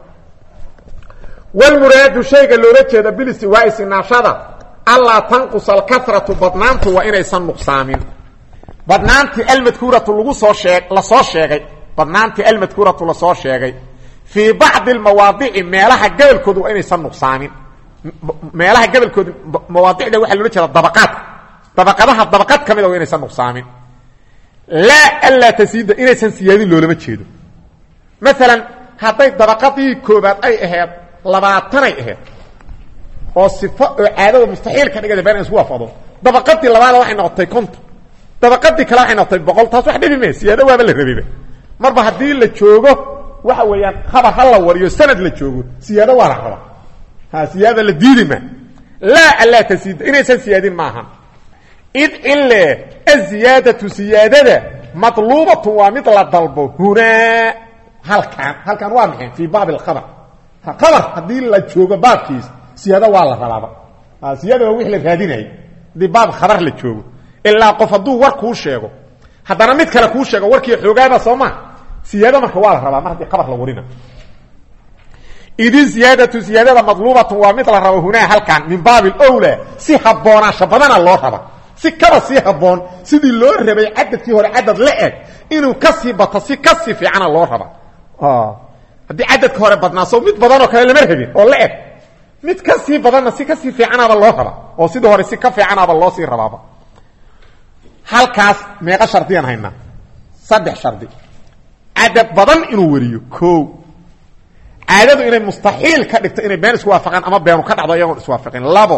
wal muraadu shayga loola jeeda bil istiwaa'i sinaashada alla tanqus al kathratu badnaantu waa inaysan nuqsaamin badnaantii almadkuuratu lagu soo la soo sheegay badnaantii almadkuuratu la soo sheegay fi bacd almawaadi'i meelaha gabalkooda waa inaysan nuqsaamin meelaha gabalkooda mawaadiicda waxa loola jeeda dabaqadaha dabaqad kamid waa inaysan nuqsaamin la alla tasiida inaysan siyaadin loolama jeedo مثلا hadday dabaqadii koobaad ay ahayd 20 ay ahayd oo sifo caadada mustaxiil ka dhigay been isku waafaqdo dabaqadii labaad waxay noqotay 50 dabaqadii kale waxay noqotay 100 taas wax dhibi ma siyaado waaba la rabiba marba hadii la joogo waxa weeyaan khabar hal la wariyo sanad la joogo siyaado waa raqaba ha siyaado la diidima la alla tasiid inaysan siyaadin maahan id illa aziyadatu siyadada matlubatu wa mithla dalbo huna halkan waa maxay fi baab al-khabar khabar hadii la joogo baabkiis siyaada waa la rabaa siyaada waa wixii la raadinay di baab khabar la joogo illa qof haduu war ku sheego hadana mid kale ku sheego warkii xoogaaba Soomaa siyaada marka waa la rabaa mar hadii khabar la warina idin ziyadatu ziyadada madlubatu wa mithla raba huna halkan min baab al-awla si habboona shabadana loo raba si kaba si habboon sidii loo rabay cadadkii hore cadad la eg inuu kasi bato si kasi fiican loo raba hadii cadadka hore badnaaso mid badan oo kale lama rabin oo la eg mid kasi badanna si kasi fiican loo raba oo sidoo hore si ka fiican loo sii rabaaba halkaas meeqa shardiyan hayna 3 shardi cadad badan inuu wariyo koow caadadu inay mustaxiil ka dhigto inay been isku waafaqaan ama beenu ka dhacdo iyagoon isku waafaqin labo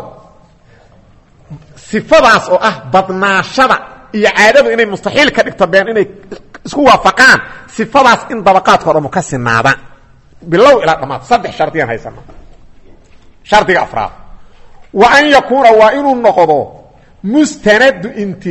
sifadaas oo ah badnaashada iyo caadadu inay mustaxiil ka dhigto been inay isku waafaqaan sifadaas in dabaqaadka hore ka sinaadaan bilow ila dhamaad 3 shardiyan haysana shardiga afraad wa an yakuna wa inuu noqdo mustanad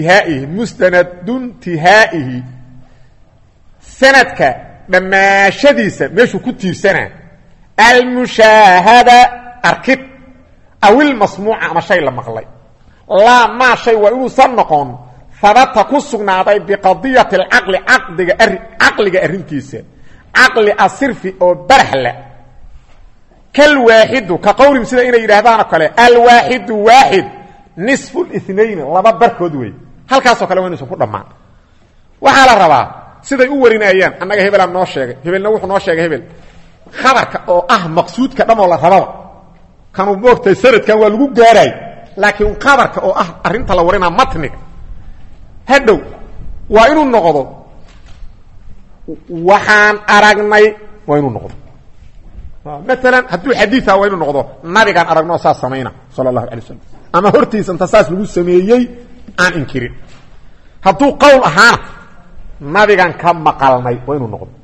intihaa'ihi sanadka dhamaashadiisa meeshu ku tiirsanaa المشاهده اركب او المسموع ama shay la maqlay la ma shay waa inuu san noqon sabata ku sugnaaday biqadiyati al-aqli aqliga arintiisa aqli asirfi oo barhla kal waahid ka qawrim sida inay yiraahdaan kale al waahid waahid nisfu al-ithnayn laba barkood way halkaas oo kale waa inuu ku dhamaan waxa la rabaa siday u warinayaan annaga hebel aan noo sheegay hebelna wuxuu noo sheegay hebel khabarka oo maqsuudka dhamoo la rababa kanu moogtay sanadkan waa lagu gaaray laakiin khabarka oo arinta la warina matniga hadhow waa inuu noqdo waxaan aragnay waa inuu noqdo مثلا haduu xadiisa waa inuu noqdo nabigan aragno saas sameeyna sallallahu alayhi wasallam ama hortiisa inta saas lagu sameeyay aan inkirin haduu qowl ahaan nabigan ka maqalnay waa inuu noqdo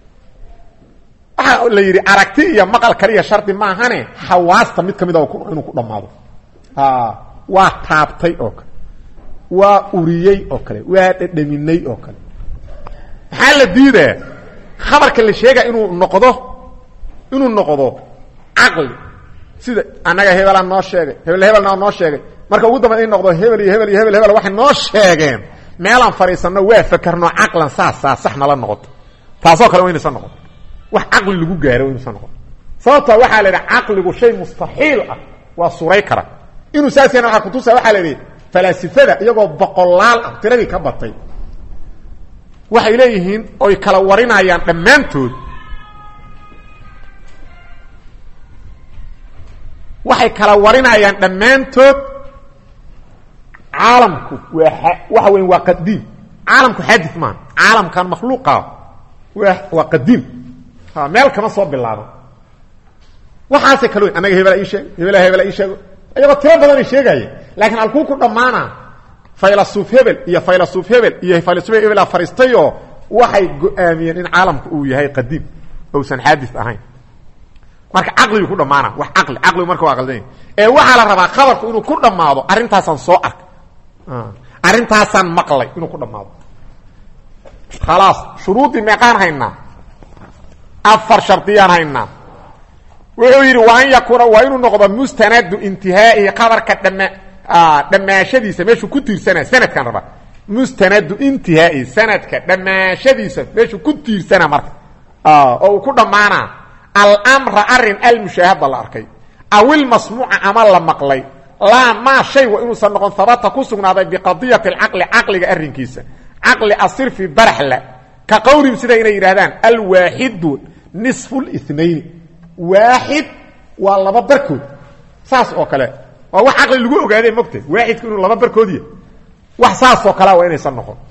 waxa la yiri aragti iyo maqal kaliya sharti ma ahane xawaasta mid kamid ah inuu ku dhamaado waa taabtay oo kale waa uriyay oo kale waa dhadhaminay oo kale waxa la diiday khabarka la sheega inuu noqdo aqli sida anaga hebel noo sheegay hebel noo sheegay marka ugu dambeeyay in noqdo hebel iyo hebel waxa noo sheegeen meelan fariisano waa fakarno aqlan saxna la noqoto taasoo kale waa inaysan noqoto wax aqli lagu gaaro waa inaysan noqoto sababta waxa la yiraahdaa aqligu shay mustaxiil ah waa suuray kara inuu saasina waxa ku tusaa waxa la yiraahdaa falaasifada iyagoo boqolaal ah tiradii ka batay waxay leeyihiin oo kala warinayaan dhamaantood waxay kala warinayaan dhamaantood caalamku waxa weyn waa qadiim caalamku hadith ma caalamkan makhluuqa waa qadiim meel kama soo bilaabo waxaas kale anaga hebel ay sheego ayaga tiro badan ay sheegay laakiin alku ku dhamaana filosof hebel iyo filosof hebel fariistayo waxay go'aamiyeen in caalamku uu yahay qadiim oo san hadith ahayn marka aqligu ku dhamaana wax aqli marka waa qaldan waxa la rabaa khabarku inuu ku dhamaado arintaasan soo ark arintaasan maqlay inuu ku dhamaado خلاص shuruudi meeqaan hayna afar shartiyaan hayna wuxuu yiri waa in yakuna waa inuu noqdo mustanad intihaa'i khabarka dhamaashadiisa meeshu ku tiirsanaa sanadkan raba mustanad intihaa'i sanadka dhamaashadiisa meeshu ku tiirsanaa marka oo ku dhamaana الامر ارن المشاهد الاركي او المسموع عمل مقلي لا ما شيء وانه سنقون ثبات كسغناده بقضيه العقل عقل ارنكيسه عقل اصير في برحله كقول سيده اني يراهدان الواحد نصف الاثنين واحد والله بركود ساس او كلا waa wax aqli lagu ogaaday mogtay waahidku inuu laba barkoodiyo wax saas oo kala waa inay san noqon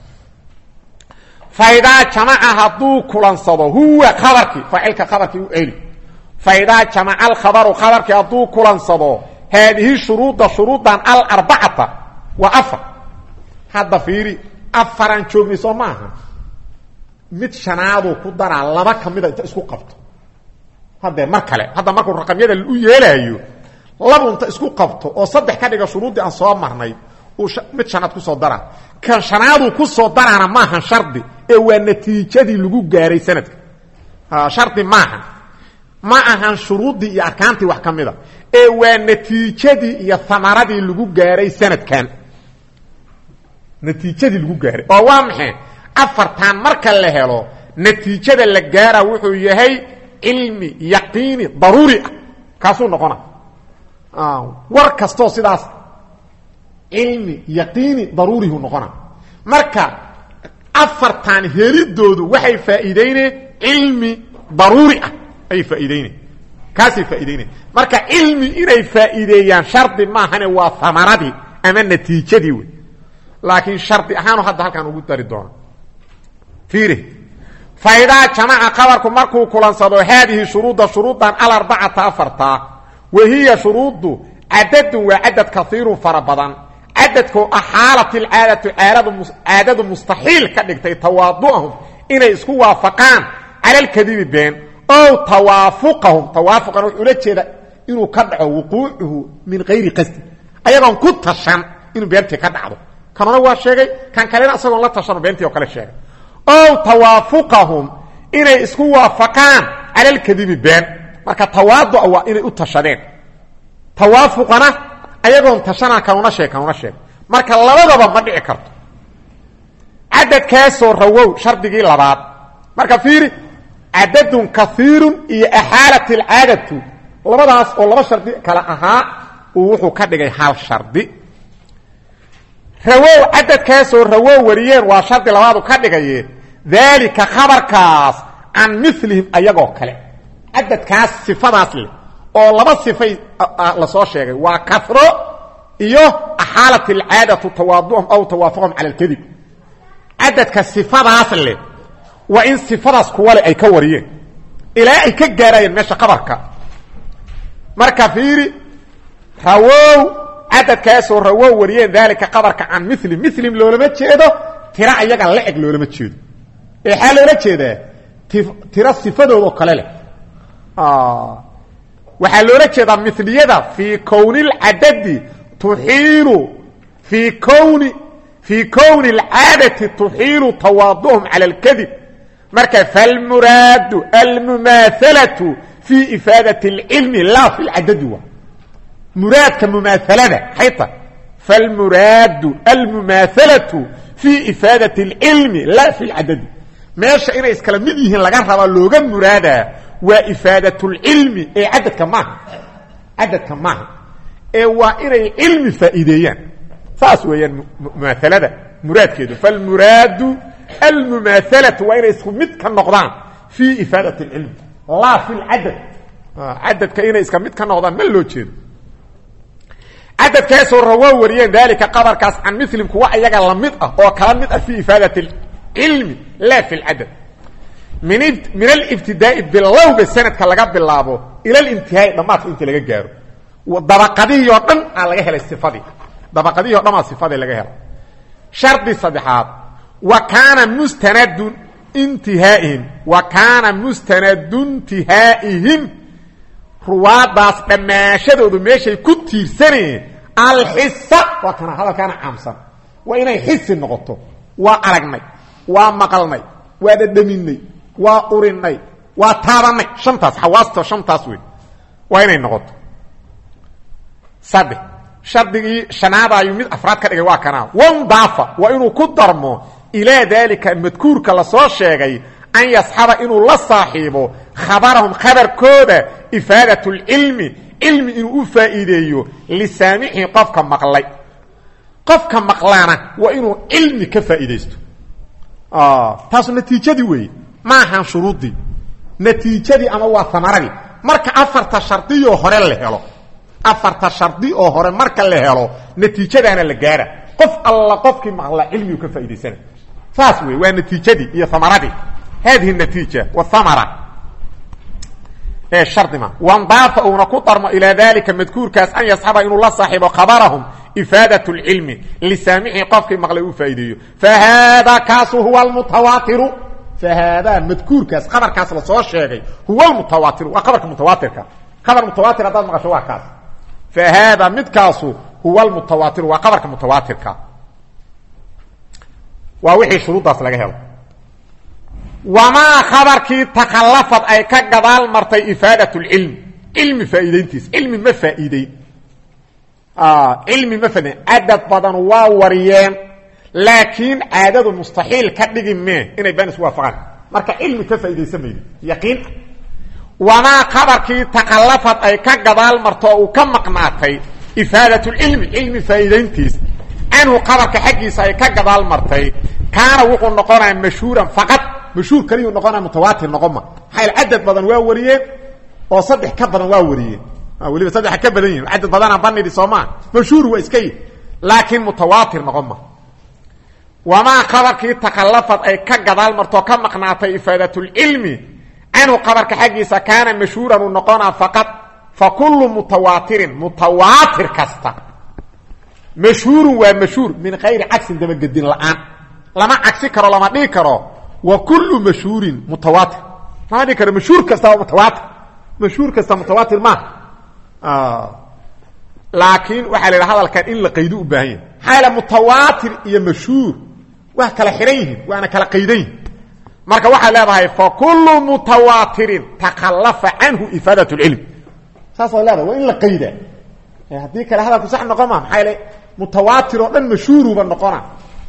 فإذا جمع هدو كلانصدو هو خبرك فعلك خبرك يؤلي فإذا جمع الخبر خبرك هدو كلانصدو هذه شروطا الأربعة وأفر هذا فيري أفران شوفني سماها مت شنادو قدر على لبا كميدا انت اسكو قبط هذا مركله هذا مركو الرقميده اللي يهلايو لبا انت اسكو قبطو او صدح كدغ شروطي ان سو marnay mid shanaad ku soo dara kan shanaadu ku soo darana maahan shardi waa natiijadii lagu gaaray sanadka shardi maahan ma ahan shuruudii iyo arkaantii wax kamida waa natiijadii iyo thamaradii lagu gaaray sanadkan natiijadii lagu gaaray oo waa maxay afartan marka la helo natiijada la gaara wuxuu yahay ilmi yaqiini daruuri kaasoo noqona war kasto sidaas علمي يقيني ضروري هو نقنا مركا أفرتان هيريدودو وحي فائدين علمي ضروري أي فائدين كاسي فائدين مركا علمي إني فائدين شرط ما هنوا ثمرتي أما النتيجة دي لكن شرط أحانو حتى هل كانوا قد دون فيره فإذا جمع خبركم مركو كلان صدو هذه شروطا الأربعة أفرتا وهي شروط عدد وعدد كثير فربضا عددكو أحالة عادة مستحيل كدكتي تواضعهم إن يسكوا وافقان على الكذب بين أو توافقا وحولتش إنه كدع وقوعه من غير قصد أيضا كنت تشان إنه بيانتي كدعه كما هو الشيء كان كلنا أصلا الله تشان بيانتي وكال الشيء أو توافقهم إن يسكوا وافقان على الكذب بين marka tawaadu waa inay u tashadeen tawaafaqana ayagoon tashana kauna sheeg marka labadaba ma dhici karto cadadkaas oo rawow shardigii labaad marka fiiri cadadun kathirun iyo ahaalati al'adatu labadaas oo laba shardi kala ahaa oo wuxuu ka dhigay hal shardi rawow cadadkaas oo rawow wariyeen waa shardi labaad ka dhigayeen daalika khabarkaas can milihim ayagoo kale cadadkaas sifadaas leh oo laba sifay la soo sheegay waa kafro iyo axaalat alcaadatu tawaaduhum aw tawaafuqhum cala alkadib cadadka sifadaas leh waa in sifadaas kuwa leh ay ka wariyeen ilaa ay ka gaarayeen meesha khabarka marka fiiri rawow cadadkaasoo rawow wariyeen daalika khabarka can milim loolama jeedo tira ayaga la eg loolama jeedo ee xaa loola jeedaa tira sifadoodoo kale leh waxaa loola jeedaa miliyada fii kowni اlcadadi tuxiilu fii kowni اlcaadati tuxiilu tawaaduhum cala اlkadib marka falmuraadu almumaahalatu fii ifaadati اlcilmi laa fi اlcadadi wa muraadka mumaahalada xayta falmuraadu almumaahalatu fii ifaadati اlcilmi laa fi اlcadadi meesha inay iskala mid yihiin laga rabaa looga muraadaa waa ifaadat اlcilmi ee cadadka maaha ee waa inay cilmi faa'iideeyaan saas weeyaan mumaahalada muraadkeedu falmuraadu almumaahalatu waa inay isku mid ka noqdaan fii ifaadat اlcilmi laa fi lcadad cadadka inay iska mid ka noqdaan ma loo jeedo cadadkaasoo rawaa wariyeen daalika qabarkaas can milim kuwa ayaga lamid ah oo kala mid ah fii ifaadat اlcilmi laa fi lcadad min alibtidaa'i bilowga sanadka laga bilaabo ila alintihaai dhammaadka inta laga gaaro dabaqadihii oo dhan aa laga helay sifadii dabaqadihii o dhan aa sifadii laga helay shardi saddexaad wa kaana mustanadu intihaa'ihim ruwaadaas dhammaashadoodu meeshay ku tiirsanayeen alxisa waa kana hadalkaana caamsan waa inay xisi noqoto waa aragnay waa maqalnay waa dhadhaminay waa urinay waa taabanay shantaas xawaasto shantaas wey waa inay noqoto saddex shardigii shanaad ayuu mid afraad ka dhigay waa kanaa wandaafa waa inuu ku darmo ilaa daalika madkuurka lasoo sheegay an yasxaba inuu la saaxiibo khabarahum khabarkooda ifaadat اlcilmi cilmi inuu u faa'iideeyo lisaamixii qofka maqlaana waa inuu cilmi ka faa'iidaysto taasu natiijadii weeye ma ahan shuruudii natiijadii ama waa amaradii marka afarta shardi oo hore marka la helo natiijadaana la gaara qof alla qofkii maqla cilmigu ka faa'iidaysana saas wey waa natiijadii iyo amaradii hadihi natiija wamara ee shardima wandaafa uuna ku darmo ilaa dalika madkuurkaas an yasxaba inuu la saaxiibo khabarahum ifaadat اlcilmi lisaamixii qofkii maqlay u faa'iideeyo fahaada kaasu huwa almutawaatiru fahaada madkuurkaas khabarkaas la soo sheegay huwa almutawaatiru waa khabarka mutawaatirka khabar mutawaatir haddaad maqasho waa kaas fahaada midkaasu huwa almutawaatiru waa khabarka mutawaatirka waa wixii shuruuddaas laga helo wamaa khabarkii takhallafad ay ka gadaal martay ifaadat اlcilmi cilmi faa'iidayntiis cilmi ma faa'iideyn cilmi ma faa'iideyn cadad badan waa wariyeen laakiin caadadu mustaxiil ka dhigi mee inay baan isku waafaqaan marka cilmi ka faa'iidaysan maydo yaqiin wamaa khabarkii takhallafad ay ka gadaal marto oo uu ka maqnaatay ifaadat اlcilmi cilmi faa'iidayntiis canhu khabarka xaggiisa ay ka gadaal martay kaana wuxuu noqonaya mashhuuran faqad mashhuur kaliyu noqonaya mutawaatir noqoma maxaa cadad badan waa wariyeen oo saddex ka badan waa wariyeen weliba saddex ka badan yihiin cadad badana banidi soomaa mashhuur waa iska yihin laakiin mutawaatir noqoma wamaa khabarkii takhallafad ay ka gadaal martoo ka maqnaatay ifaadatulcilmi canhu khabarka xaggiisa kaana mashhuuran uu noqonaa faqad fa kullu mutawaatirin mutawaatir kasta mashhuurun waa mashhuur min kayri cagsin dabagedin la'aan lama cagsi karo lama dhigi karo wa kullu mashhuurin mutawaatir lama dhigi karo mashhuur kasta waa mutawaatir mashhuur kasta mutawaatir maaha laakiin waxaa la yidhaha hadalkan in la qaydo u baahan yahay maxaa yaele mutawaatir iyo mashhuur waa kala xihan yihiin waana kala qaydan yihin marka waxaad leedahay fa kullu mutawaatirin takhallafa canhu ifaadat اlcilm saas waa leedahay waa in la qayda haddii kale hadalku sax noqon ma maxaa yaele mutawaatir oo dhan mashhuuruba noqona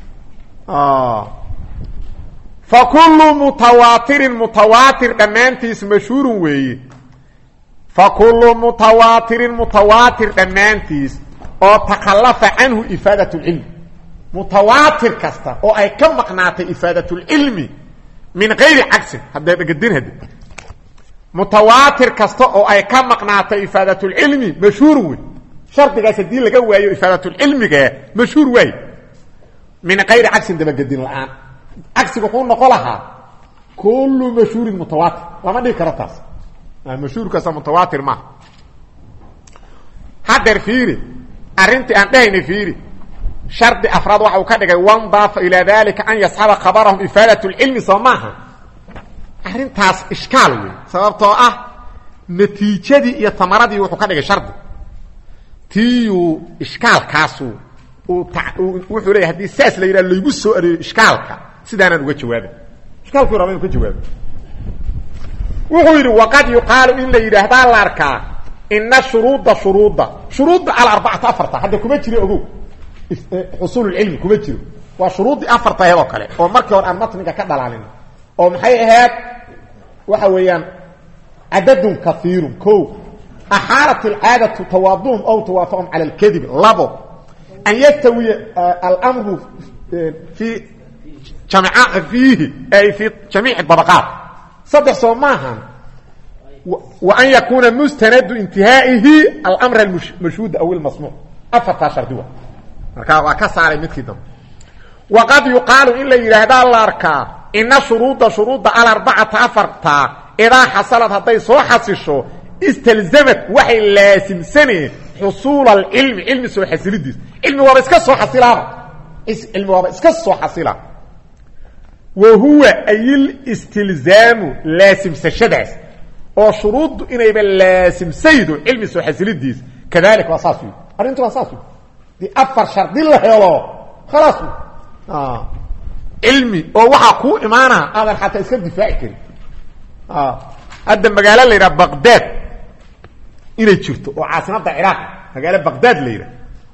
fa kullu mutawaatirin mutawaatir dhammaantiis mashhuurun weeye fa kullu mutawaatirin mutawaatir dhammaantiis oo takhallafa canhu ifaadat اlcilmi mutawaatir kasta oo ay ka maqnaatay ifaadat اlcilmi min qayri cagsin hadday dhegedin hadi mutawaatir kasta oo ay ka maqnaatay ifaadatul ilmi mashhuur wey shardigaas hadii laga waayo ifaadatul ilmiga mashhuur way min qayri cagsin dabagedin la'aan cagsigu wuxuu noqon lahaa kullu mashhuurin mutawaatir lama dhigi karo taas mashhuurkaas mutawaatir ma hader fiiri arintii aan dhahayna fiiri shardi afraad waxa uu ka dhigay wan daafa ila dalika an yasxaba khabarahum ifaadatul ilmi samaha arintaas iskaal weey sababtoo ah natiijadii iyo tamaradii wuxuu ka dhigay shardi tiyu iskaalkaasu wuxuu leeyahay hadii saas la yiraahdo lagu soo areeyo iskaalka sidaanaan uga jawaabay iskaalku rabay inuu ka jawaabo wuxuu yiri waqad yuqaalu in la yiraahdo la arkaa inna shuruuda ala arba'ata afarta hada kuma jiro ogow usul ilmi kuma jiro waa shuruudi afarta heedo kale oo markii hore aan matniga ka dhalaalin oo maxay ahayd waxa weeyaan adadun kathirun ko aharat al'adatu tawadum aw tawafaqum ala al-kadhib labo an yastawi al-amru fi jami'a fihi ay fi jami' al-tabaqat saddex soomahan wa an yakuna mustanad intihaihi al-amr al-mashhud aw al-masmu' afata shardiwa marka waa ka saaray midkii dam waqad yuqalu illa yirahda al-arka inna shuruuda al-arba'ata afarta ida hasalat haday soo xasisho istalzamat waxay laasimsane husul al-ilm ilmi soo xasilidis ilmi waa iska soo xasilaa ilmi waa iska soo xasila wa huwa ayil istilzamu laasim sashadaas oo shuruud inay ba laasim saydu ilmi soo xasilidis kadalika wasaasi arintu wasaasi di afar shardi la helo خلاص علمي oo waxa ku imaana aad xataa iska difaaci kari hadda magaalo la yiraahdo Baghdad inay jirto oo caasimada Iraq magaalo Baghdad la yiraahdo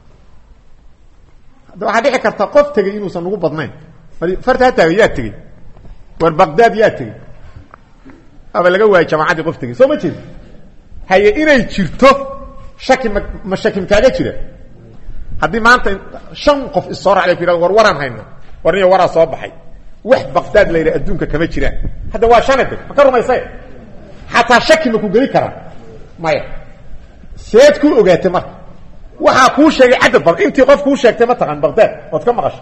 hadda waxa dhici karta qof tagay inuu san ugu badnayn farta taagaya tagay war Baghdad yaa tagay aba laga waayay jamaacadii qof tagay soo ma jeed haye inay jirto shaki ma shaki kaaga jira haddii maanta 5 qof isoo raacay fiirad waran hayna warniyo wara soo baxay wax Baghdad la yiraahdo adduunka kama jiraan hadda waa shanad ma ka rumaysay hatta shaki ma ku gali kara maya seed ku ogaatay marka waxa ku sheegay cadad bal intii qof ku sheegtay ma taqaan Baghdad wad ka maqashay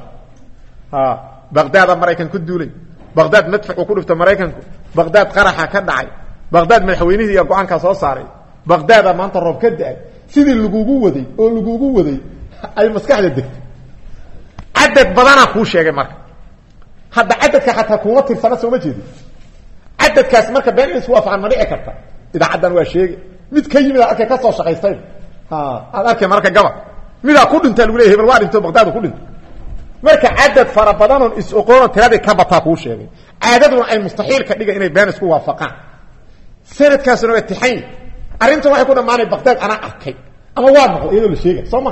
Baghdad Mareykan ku duulay Baghdad madfac ku dhufta Mareykanku Baghdad qaraxa ka dhacay Baghdad madaxweynihii iyo go'aanka soo saaray Baghdad maanta roob ka da'ay sidii lagugu waday ay maskaxda degtay cadad badana ku sheegay marka hadda cadadka xataa kuma tirsana soo ma jeedi cadadkaas marka been isku afaan ma dhici karta idaacadan waa sheegay mid ka yimid arkay ka soo shaqaystay aad arkay marka gaba mid ku dhintay lagu leeyahay hebel waa dhinto Baghdad ku dhintay marka cadad fara badan oo is oqoon tirada ka bata ku sheegay cadaduna ay mustaxiil ka dhiga inay been isku waafaqaan sanadkaasna waa tixayn arintu waxay ku dhamaanay Baghdad ana arkay ama waa maqal iyadoo la sheegay soo ma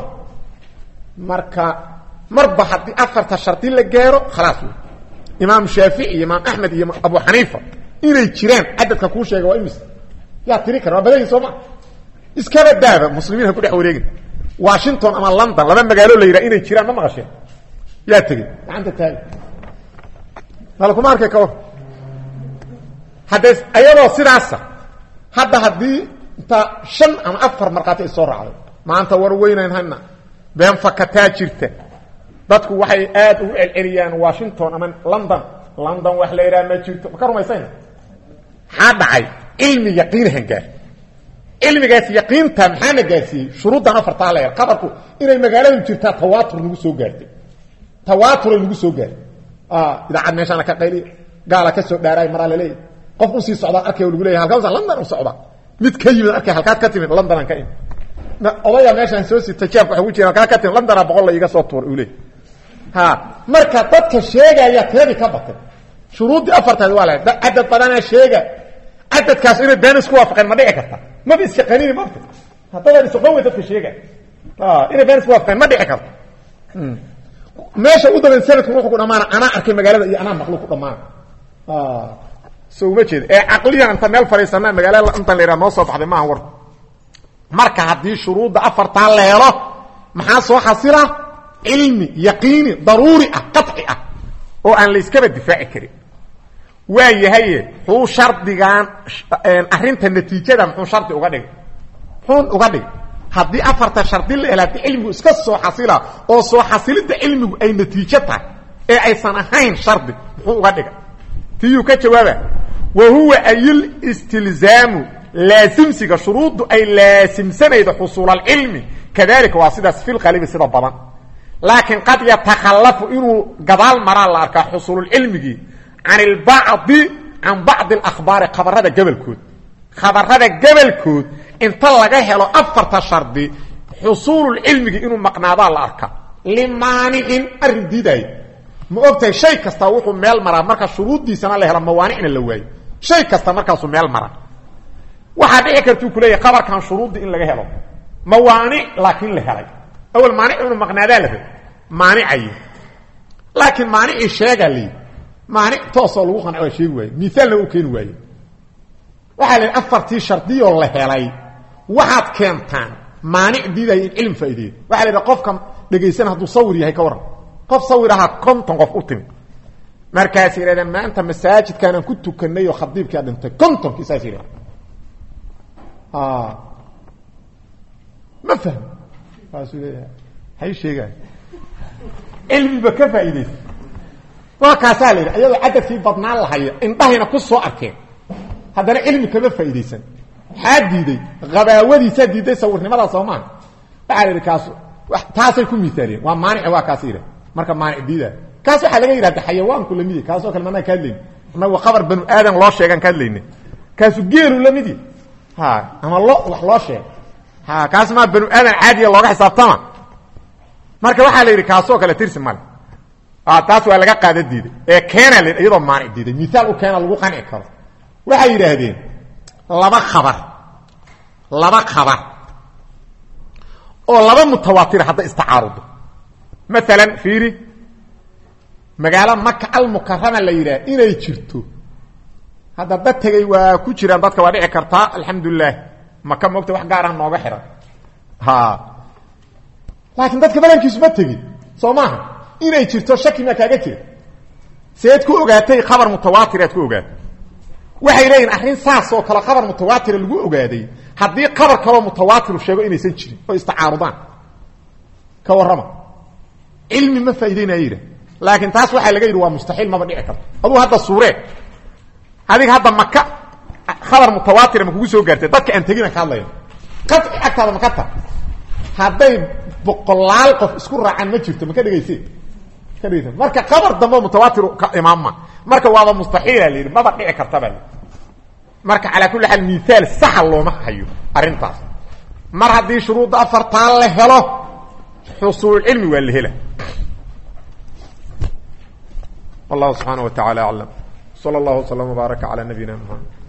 marka marba hadii afarta sharti la gaaro khalaas imaam Shaafi'i imaam Ahmed iyo Abu Hanifa inay jiraan cadadka ku sheegay waa imis ya tiri karo badan soo ma iska badaaba muslimiinta ku dhex wareegin Washington ama London laba magaalo la yiraahdo inay jiraan ma maqasheen ya tagi gacanta taag hal kuma arkay ka hadas ayadoo sidaas hadda hadii inta 5 ama 4 marqaati soo raacday maanta war weynayn hana been fakataa jirta dadku waxay aad u celceliyaan Washington ama London wax la yiraahdo ma jirto ma ka rumaysayna hadacay ilmi yaqiin gaar ilmigaas yaqiinta maxana gaarsi shuruudan afarta la yar qadarku inay magaalada jirta tawaatur lagu soo gaartay tawaatur lagu soo gaaray idaacad meeshana ka qayli gaala ka soo dhaaray mar la leeyahay qof u sii socda arkay lagu leeyahay halkaas London u socda mid ka yimid arkay halkaad ka timid London aan ka in odaya meeshan soo si tajaab waxa uu jiraa ka timid London 100 la iga soo tuur u leeyahay marka dadka sheegaya teedi ka batay shuruudi afartaad waa la cadad badana sheega cadadkaas inay been isku waafaqeen ma dhici karta ma iska qaniin ma hadda isku qoway dadka sheega inay been isku waafaqeen ma dhici karta meesha u daban sanadku wuxuu ku dhamaana ana arkay magaalada iyo ana maqluuq ku dhamaan soo ma jeed aqliyan anta meel fariisana magaalada inta leeyahay noo soo baxday ma war marka hadii shuruuda afarta la helo maxaa soo xasila ilmi yaqiini daruuri ah qat'i ah oo aan la iska difaaci karin waayahay xuu shardigan arinta natiijada muxuu shardi uga dhigay xun uga dhigay haddii afarta shardi la helaatay cilmigu iska soo xasila oo soo xasilida cilmigu ay natiijo tahay ee aysan ahayn shardi muxuu uga dhigay tiyuu ka jawaaba wa huwa ayil istilzaamu laasimsiga shuruudu ay laasimsanaydo xusuul alcilmi kadalika waa sidaas fil qalibi sida badan laakiin qad yatakhallafu inuu gadaal maraa la arkaa xusuululcilmigii can bacdi alakhbaari khabarada gabalkood inta laga helo afarta shardi xusuululcilmigii inuu maqnaadaa la arkaa limaanicin arrin diidaaya ma ogtahay shay kasta wuxuu meel maraa marka shuruuddiisana la helo mawaanicna la waayo shay kasta markaasuu meel maraa waxaa dhici kartuu ku leeyahay khabarkan shuruuddii in laga helo mawaanic laakiin la helay awal maanic inuu maqnaadaa la rabo maanicayo laakiin maanicii sheegaa leeyi maanic toosoo lagu qanco waa sheegi waaye miaalna u keeni waaye waxaa la yidhi afartii shardiyoo la helay waxaad keentaan maanic diidaya in cilm faa'ideeyo waxa la yidhi qofka dhegaysan hadduu sawir yahay ka warran qof sawir ahaa 50 qof u timi markaas yidhahdeen maanta masaajidkaanaan ku tukanay oo khadiibkaa dhintay 50 saas yidhahdeen ma fahmi saasuu leeyahay hay sheegaa cilmiba ka faa'iidaysa waa kaasaa la yidhi ayadoo cadadkii badnaan lahaya indhahayna ku soo arkeen haddana cilmi kama faa'iidaysan maxaa diiday habaawadiisaa diiday sawirnimadaa soo maaha waxaa la yidhi kaas taasay ku miaaliyeen waa maanic waa kaas yidhah marka maanic diida kaas waxaa laga yidhahda xayawaanku lamid kaasoo kale manaa ka hadlayni anagu khabar banu aadan loo sheegaan ka hadlayni kaasu geelu lamidi ha ama wax loo sheeg ha kaas ma banu aadan caadiya looga xisaabtama marka waxaa la yidhi kaasoo kale tirsi male taas waa laga qaada diiday ee keena la iyadoo maanic diiday miaal u keena lagu qanci karo waxay yidhaahdeen laba khabar oo laba mutawaatir hadda istacaarudo maalan fiiri magaalo maka almukarama la yidhaah inay jirto hadda dad tegay waa ku jiraan dadka waa dhici kartaa alxamdulilah maka moogta wax gaar ah nooga xiran laakiin dadka badankiisu ma tegin soo maaha inay jirto shaki maa kaaga jira seed ku ogaatay khabar mutawaatir aad ku ogaatay waxay leeyihin arrin saas oo kale khabar mutawaatira lagu ogaaday haddii khabar kaloo mutawaatiru sheego inaysan jirin oo istacaarudaan ka warrama cilmi ma faa'iideynaya yidhah laakiin taas waxaa laga yidhi waa mustaxiil maba dhici karto aduu hadda suuree adiga hadda maka khabar mutawaatira ma kugu soo gaartay dadka aan tegina ka hadlaya qaci agtaada maka tar hadday boqolaal qof isku raacaan ma jirto ma ka dhegayse ka dhegayse marka khabar dambe mutawaatir ka imaamma marka waaba mustaxiila la yidhi maba dhici kartaba marka calaa kulli xaal miaal saxa looma hayo arrintaas mar haddii shuruudda afartaa la helo xusuulcilmi waa la hela wallahu subxaana wa tacala aclam sala allahu waslama wbaaraka calaa nabiyina muxamed